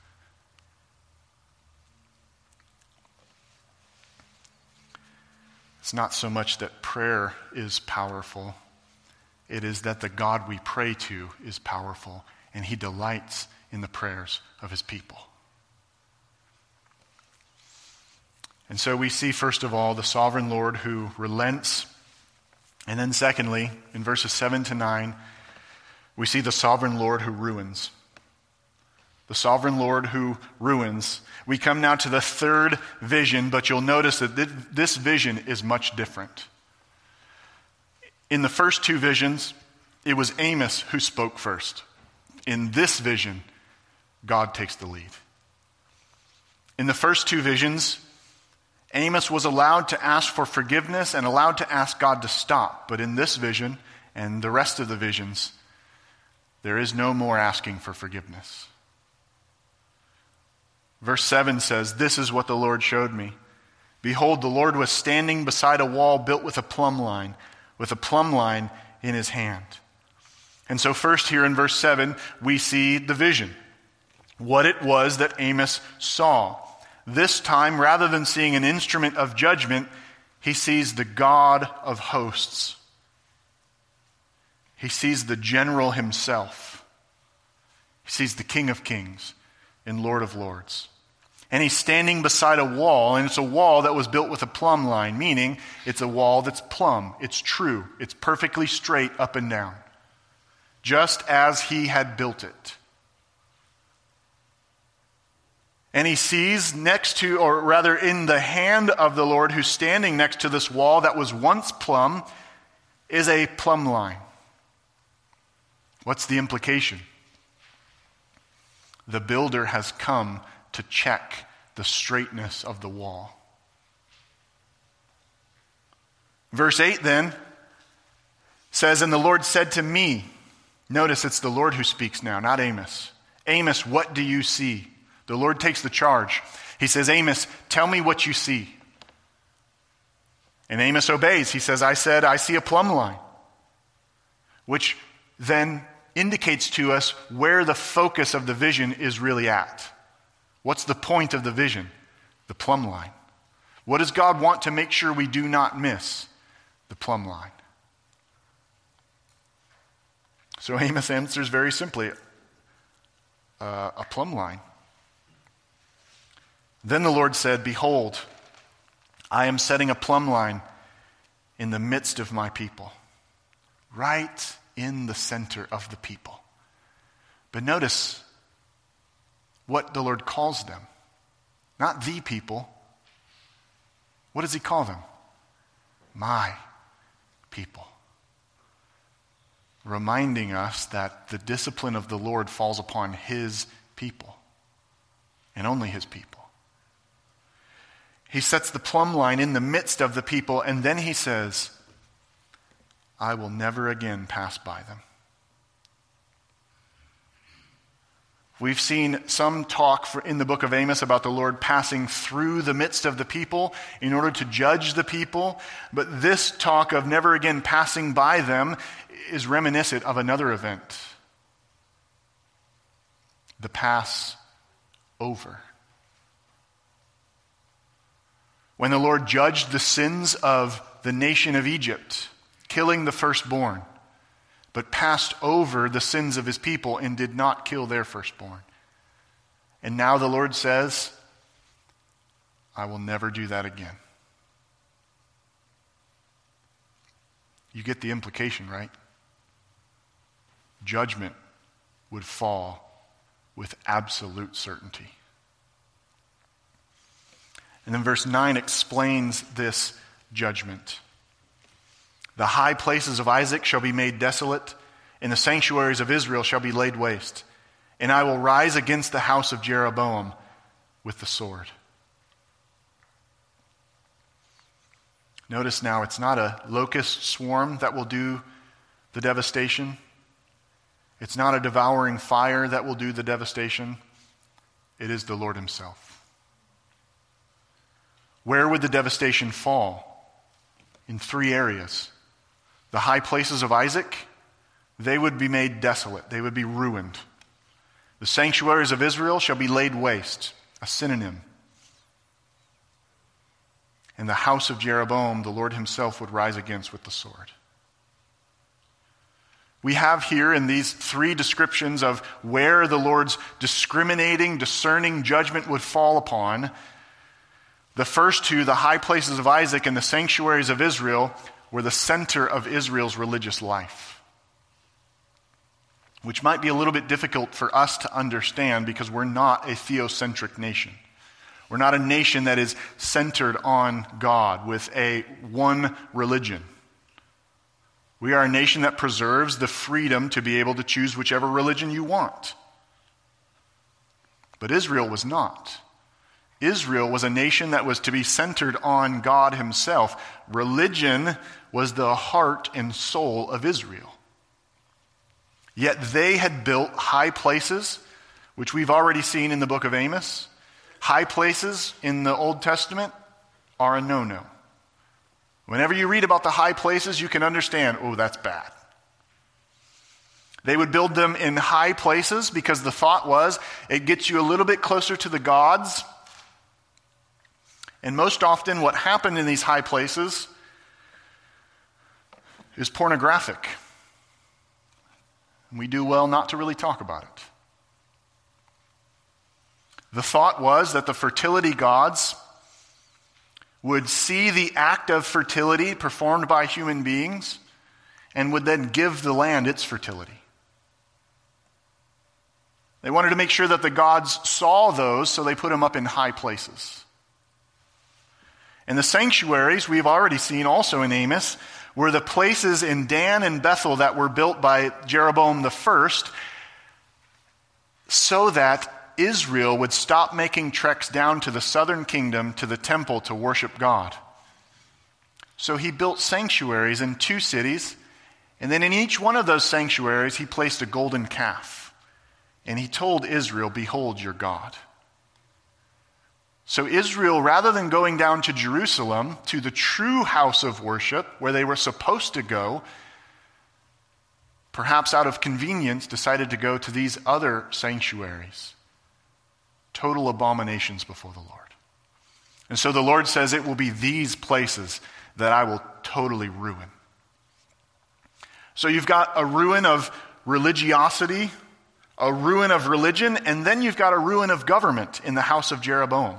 Speaker 1: It's not so much that prayer is powerful. It is that the God we pray to is powerful, and he delights in the prayers of his people. And so we see, first of all, the sovereign Lord who relents. And then secondly, in verses seven to nine, we see the sovereign Lord who ruins. The sovereign Lord who ruins. We come now to the third vision, but you'll notice that this vision is much different. In the first two visions, it was Amos who spoke first. In this vision, God takes the lead. In the first two visions, Amos was allowed to ask for forgiveness and allowed to ask God to stop. But in this vision and the rest of the visions, there is no more asking for forgiveness. Verse seven says, "This is what the Lord showed me. Behold, the Lord was standing beside a wall built with a plumb line, with a plumb line in his hand." And so first here in verse seven, we see the vision. What it was that Amos saw. This time, rather than seeing an instrument of judgment, he sees the God of hosts. He sees the general himself. He sees the King of Kings and Lord of Lords. And he's standing beside a wall, and it's a wall that was built with a plumb line, meaning it's a wall that's plumb, it's true, it's perfectly straight up and down, just as he had built it. And he sees next to, or rather in the hand of the Lord who's standing next to this wall that was once plumb, is a plumb line. What's the implication? The builder has come to check the straightness of the wall. Verse eight then says, "And the Lord said to me," notice it's the Lord who speaks now, not Amos. "Amos, what do you see?" The Lord takes the charge. He says, "Amos, tell me what you see." And Amos obeys. He says, I said, I see a plumb line. Which then indicates to us where the focus of the vision is really at. What's the point of the vision? The plumb line. What does God want to make sure we do not miss? The plumb line. So Amos answers very simply, uh, a plumb line. Then the Lord said, "Behold, I am setting a plumb line in the midst of my people," right in the center of the people. But notice what the Lord calls them. Not the people. What does he call them? My people. Reminding us that the discipline of the Lord falls upon his people, and only his people. He sets the plumb line in the midst of the people, and then he says, "I will never again pass by them." We've seen some talk for, in the book of Amos about the Lord passing through the midst of the people in order to judge the people. But this talk of never again passing by them is reminiscent of another event. The Passover. When the Lord judged the sins of the nation of Egypt, killing the firstborn, but passed over the sins of his people and did not kill their firstborn. And now the Lord says, I will never do that again. You get the implication, right? Judgment would fall with absolute certainty. And then verse nine explains this judgment. The high places of Isaac shall be made desolate, and the sanctuaries of Israel shall be laid waste. And I will rise against the house of Jeroboam with the sword. Notice now, it's not a locust swarm that will do the devastation. It's not a devouring fire that will do the devastation. It is the Lord himself. Where would the devastation fall? In three areas. The high places of Isaac, they would be made desolate. They would be ruined. The sanctuaries of Israel shall be laid waste, a synonym. And the house of Jeroboam, the Lord himself would rise against with the sword. We have here in these three descriptions of where the Lord's discriminating, discerning judgment would fall upon. The first two, the high places of Isaac and the sanctuaries of Israel, were the center of Israel's religious life, which might be a little bit difficult for us to understand because we're not a theocentric nation. We're not a nation that is centered on God with a one religion. We are a nation that preserves the freedom to be able to choose whichever religion you want. But Israel was not. Israel was a nation that was to be centered on God himself. Religion was the heart and soul of Israel. Yet they had built high places, which we've already seen in the book of Amos. High places in the Old Testament are a no-no. Whenever you read about the high places, you can understand, oh, that's bad. They would build them in high places because the thought was it gets you a little bit closer to the gods. And most often what happened in these high places is pornographic. And we do well not to really talk about it. The thought was that the fertility gods would see the act of fertility performed by human beings and would then give the land its fertility. They wanted to make sure that the gods saw those, so they put them up in high places. And the sanctuaries, we've already seen also in Amos, were the places in Dan and Bethel that were built by Jeroboam the first so that Israel would stop making treks down to the southern kingdom to the temple to worship God. So he built sanctuaries in two cities, and then in each one of those sanctuaries he placed a golden calf. And he told Israel, behold your God. So Israel, rather than going down to Jerusalem, to the true house of worship, where they were supposed to go, perhaps out of convenience, decided to go to these other sanctuaries. Total abominations before the Lord. And so the Lord says it will be these places that I will totally ruin. So you've got a ruin of religiosity, a ruin of religion, and then you've got a ruin of government in the house of Jeroboam.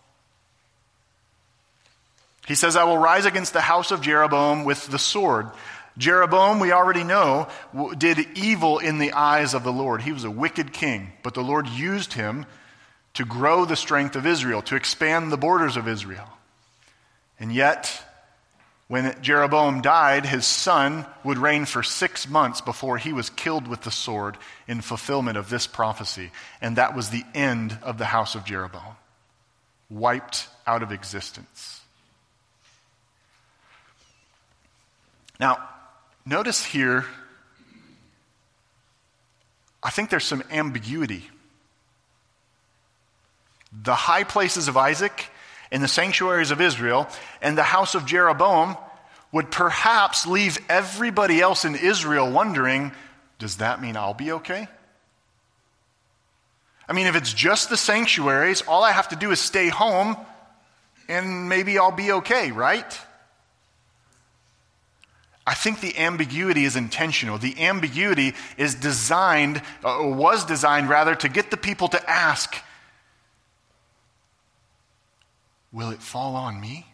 Speaker 1: He says, I will rise against the house of Jeroboam with the sword. Jeroboam, we already know, did evil in the eyes of the Lord. He was a wicked king, but the Lord used him to grow the strength of Israel, to expand the borders of Israel. And yet, when Jeroboam died, his son would reign for six months before he was killed with the sword in fulfillment of this prophecy. And that was the end of the house of Jeroboam, wiped out of existence. Now, notice here, I think there's some ambiguity. The high places of Isaac and the sanctuaries of Israel and the house of Jeroboam would perhaps leave everybody else in Israel wondering, does that mean I'll be okay? I mean, if it's just the sanctuaries, all I have to do is stay home and maybe I'll be okay, right? I think the ambiguity is intentional. The ambiguity is designed, or was designed rather, to get the people to ask, will it fall on me?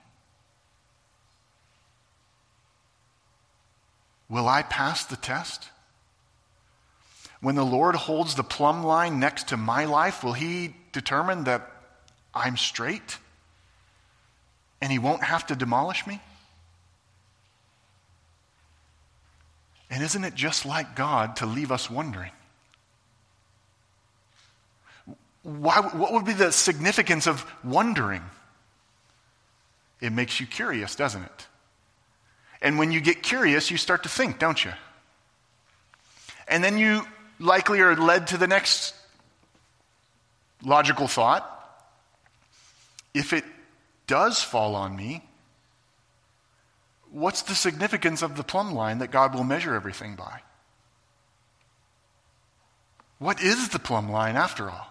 Speaker 1: Will I pass the test? When the Lord holds the plumb line next to my life, will he determine that I'm straight and he won't have to demolish me? And isn't it just like God to leave us wondering? Why, what would be the significance of wondering? It makes you curious, doesn't it? And when you get curious, you start to think, don't you? And then you likely are led to the next logical thought. If it does fall on me, what's the significance of the plumb line that God will measure everything by? What is the plumb line after all?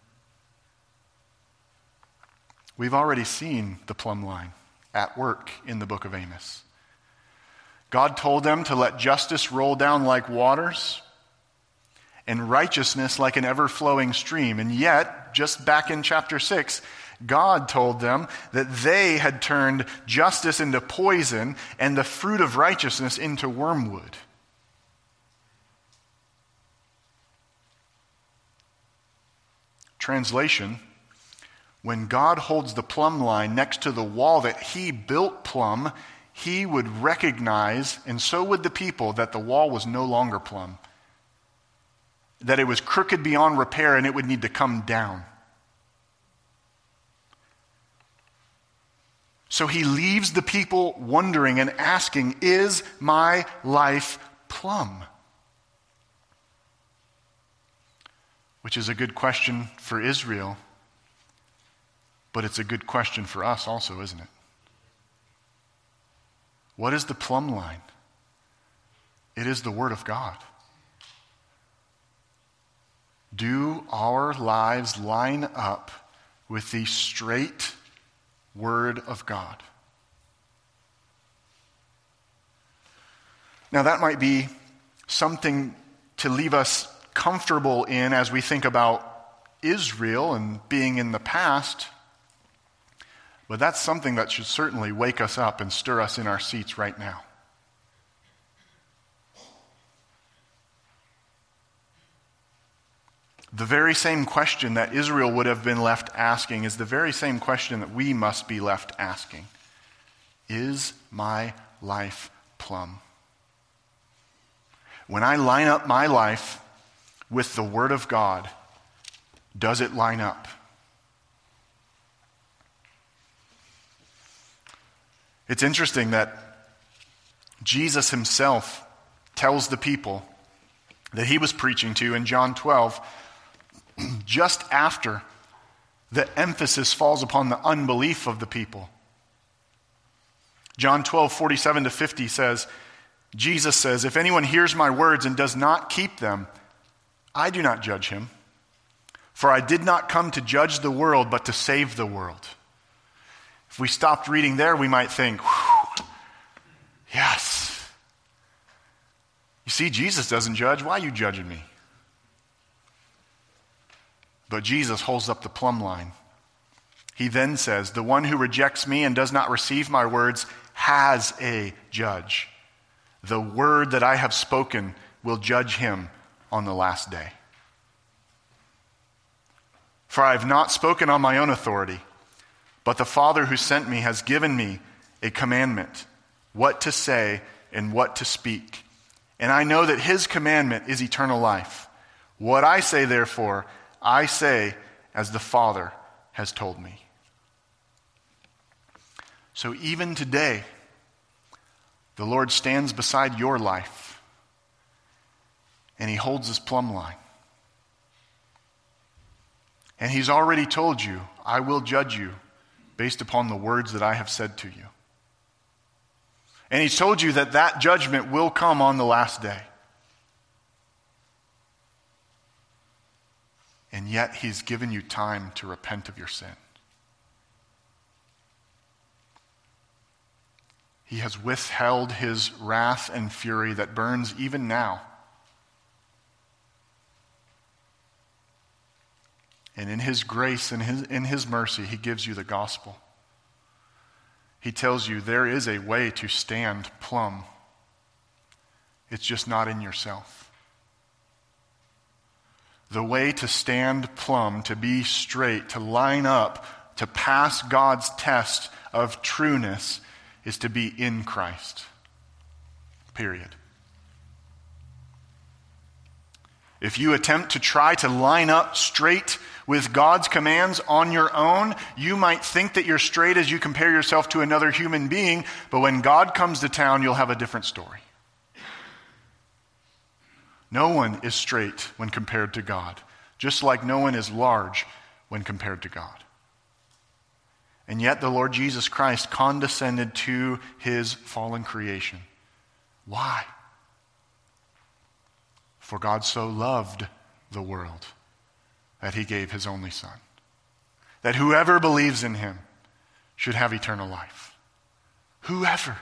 Speaker 1: We've already seen the plumb line at work in the book of Amos. God told them to let justice roll down like waters and righteousness like an ever-flowing stream. And yet, just back in chapter six, God told them that they had turned justice into poison and the fruit of righteousness into wormwood. Translation: when God holds the plumb line next to the wall that he built plumb, he would recognize, and so would the people, that the wall was no longer plumb, that it was crooked beyond repair and it would need to come down. So he leaves the people wondering and asking, is my life plumb? Which is a good question for Israel, but it's a good question for us also, isn't it? What is the plumb line? It is the Word of God. Do our lives line up with the straight Word of God? Now that might be something to leave us comfortable in as we think about Israel and being in the past, but that's something that should certainly wake us up and stir us in our seats right now. The very same question that Israel would have been left asking is the very same question that we must be left asking. Is my life plumb? When I line up my life with the Word of God, does it line up? It's interesting that Jesus himself tells the people that he was preaching to in John twelve, just after the emphasis falls upon the unbelief of the people. John twelve, forty-seven to fifty says, Jesus says, if anyone hears my words and does not keep them, I do not judge him. For I did not come to judge the world, but to save the world. If we stopped reading there, we might think, whew, yes. You see, Jesus doesn't judge. Why are you judging me? But Jesus holds up the plumb line. He then says, the one who rejects me and does not receive my words has a judge. The word that I have spoken will judge him on the last day. For I have not spoken on my own authority, but the Father who sent me has given me a commandment, what to say and what to speak. And I know that his commandment is eternal life. What I say, therefore, I say as the Father has told me. So even today, the Lord stands beside your life, and he holds his plumb line. And he's already told you, I will judge you based upon the words that I have said to you. And he's told you that that judgment will come on the last day. And yet he's given you time to repent of your sin. He has withheld his wrath and fury that burns even now. And in his grace and his, in his mercy, he gives you the gospel. he tells you there is a way to stand plumb. It's just not in yourself. The way to stand plumb, to be straight, to line up, to pass God's test of trueness is to be in Christ. Period. If you attempt to try to line up straight with God's commands on your own, you might think that you're straight as you compare yourself to another human being, but when God comes to town, you'll have a different story. No one is straight when compared to God, just like no one is large when compared to God. And yet the Lord Jesus Christ condescended to his fallen creation. Why? For God so loved the world that he gave his only Son, that whoever believes in him should have eternal life. Whoever.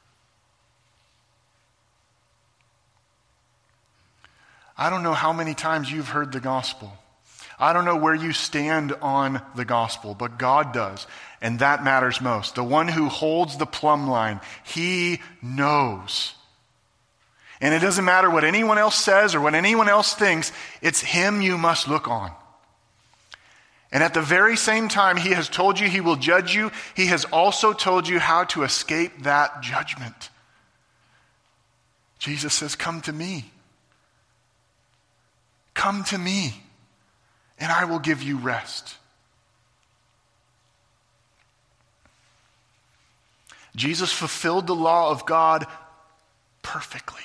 Speaker 1: I don't know how many times you've heard the gospel. I don't know where you stand on the gospel, but God does, and that matters most. The one who holds the plumb line, he knows. And it doesn't matter what anyone else says or what anyone else thinks, it's him you must look on. And at the very same time he has told you he will judge you, he has also told you how to escape that judgment. Jesus says, come to me. Come to me, and I will give you rest. Jesus fulfilled the law of God perfectly.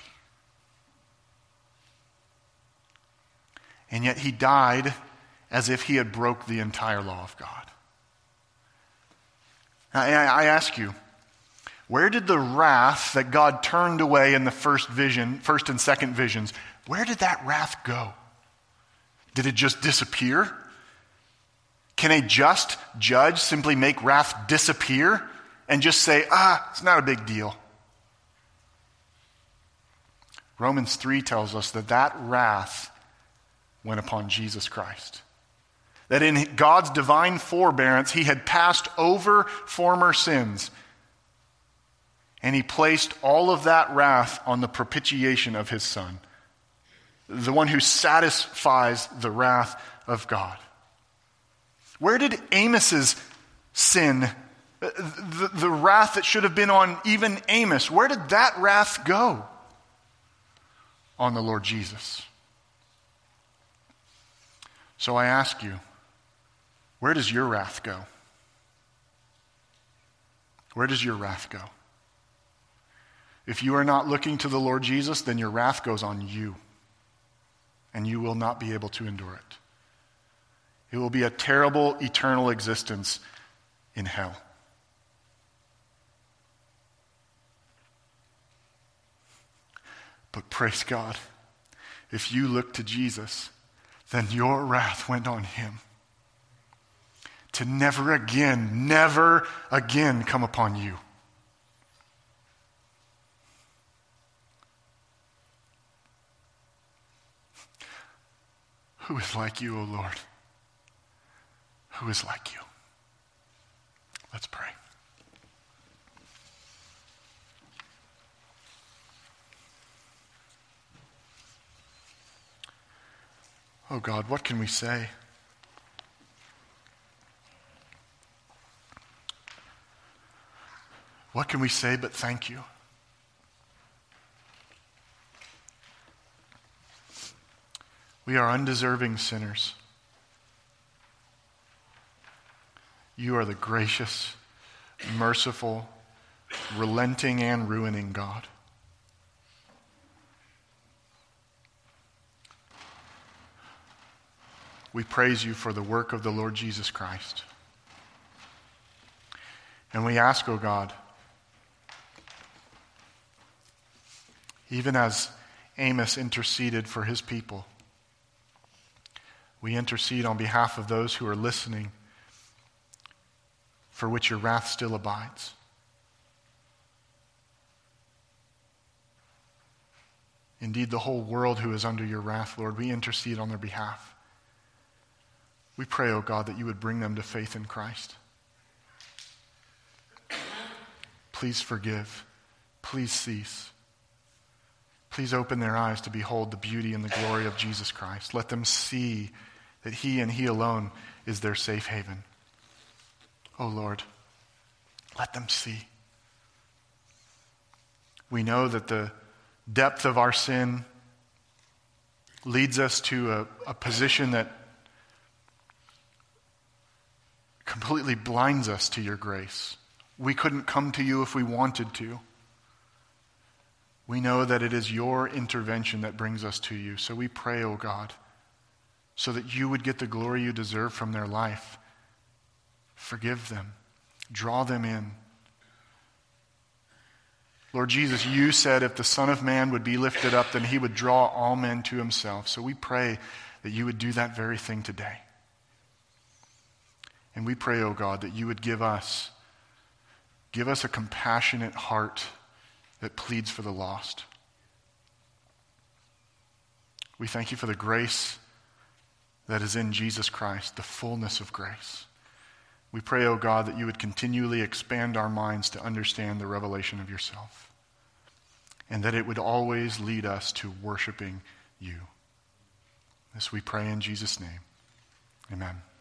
Speaker 1: And yet he died as if he had broke the entire law of God. I, I ask you, where did the wrath that God turned away in the first vision, first and second visions, where did that wrath go? Did it just disappear? Can a just judge simply make wrath disappear and just say, ah, it's not a big deal? Romans three tells us that that wrath went upon Jesus Christ. That in God's divine forbearance, he had passed over former sins. And he placed all of that wrath on the propitiation of his Son, the one who satisfies the wrath of God. Where did Amos's sin, the, the wrath that should have been on even Amos, where did that wrath go? On the Lord Jesus. So I ask you, where does your wrath go? Where does your wrath go? If you are not looking to the Lord Jesus, then your wrath goes on you, and you will not be able to endure it. It will be a terrible, eternal existence in hell. But praise God, if you look to Jesus, then your wrath went on him, to never again, never again come upon you. Who is like you, O Lord? Who is like you? Let's pray. Oh God, what can we say? What can we say but thank you? We are undeserving sinners. You are the gracious, merciful, relenting, and ruining God. We praise you for the work of the Lord Jesus Christ. And we ask, O God, even as Amos interceded for his people, we intercede on behalf of those who are listening, for which your wrath still abides. Indeed, the whole world who is under your wrath, Lord, we intercede on their behalf. We pray, O God, that you would bring them to faith in Christ. Please forgive. Please cease. Please open their eyes to behold the beauty and the glory of Jesus Christ. Let them see that he and he alone is their safe haven. Oh Lord, let them see. We know that the depth of our sin leads us to a, a position that completely blinds us to your grace. We couldn't come to you if we wanted to. We know that it is your intervention that brings us to you. So we pray, O God, so that you would get the glory you deserve from their life. Forgive them. Draw them in. Lord Jesus, you said if the Son of Man would be lifted up, then he would draw all men to himself. So we pray that you would do that very thing today. And we pray, O God, that you would give us, give us a compassionate heart that pleads for the lost. We thank you for the grace that is in Jesus Christ, the fullness of grace. We pray, O God, that you would continually expand our minds to understand the revelation of yourself, and that it would always lead us to worshiping you. This we pray in Jesus' name. Amen.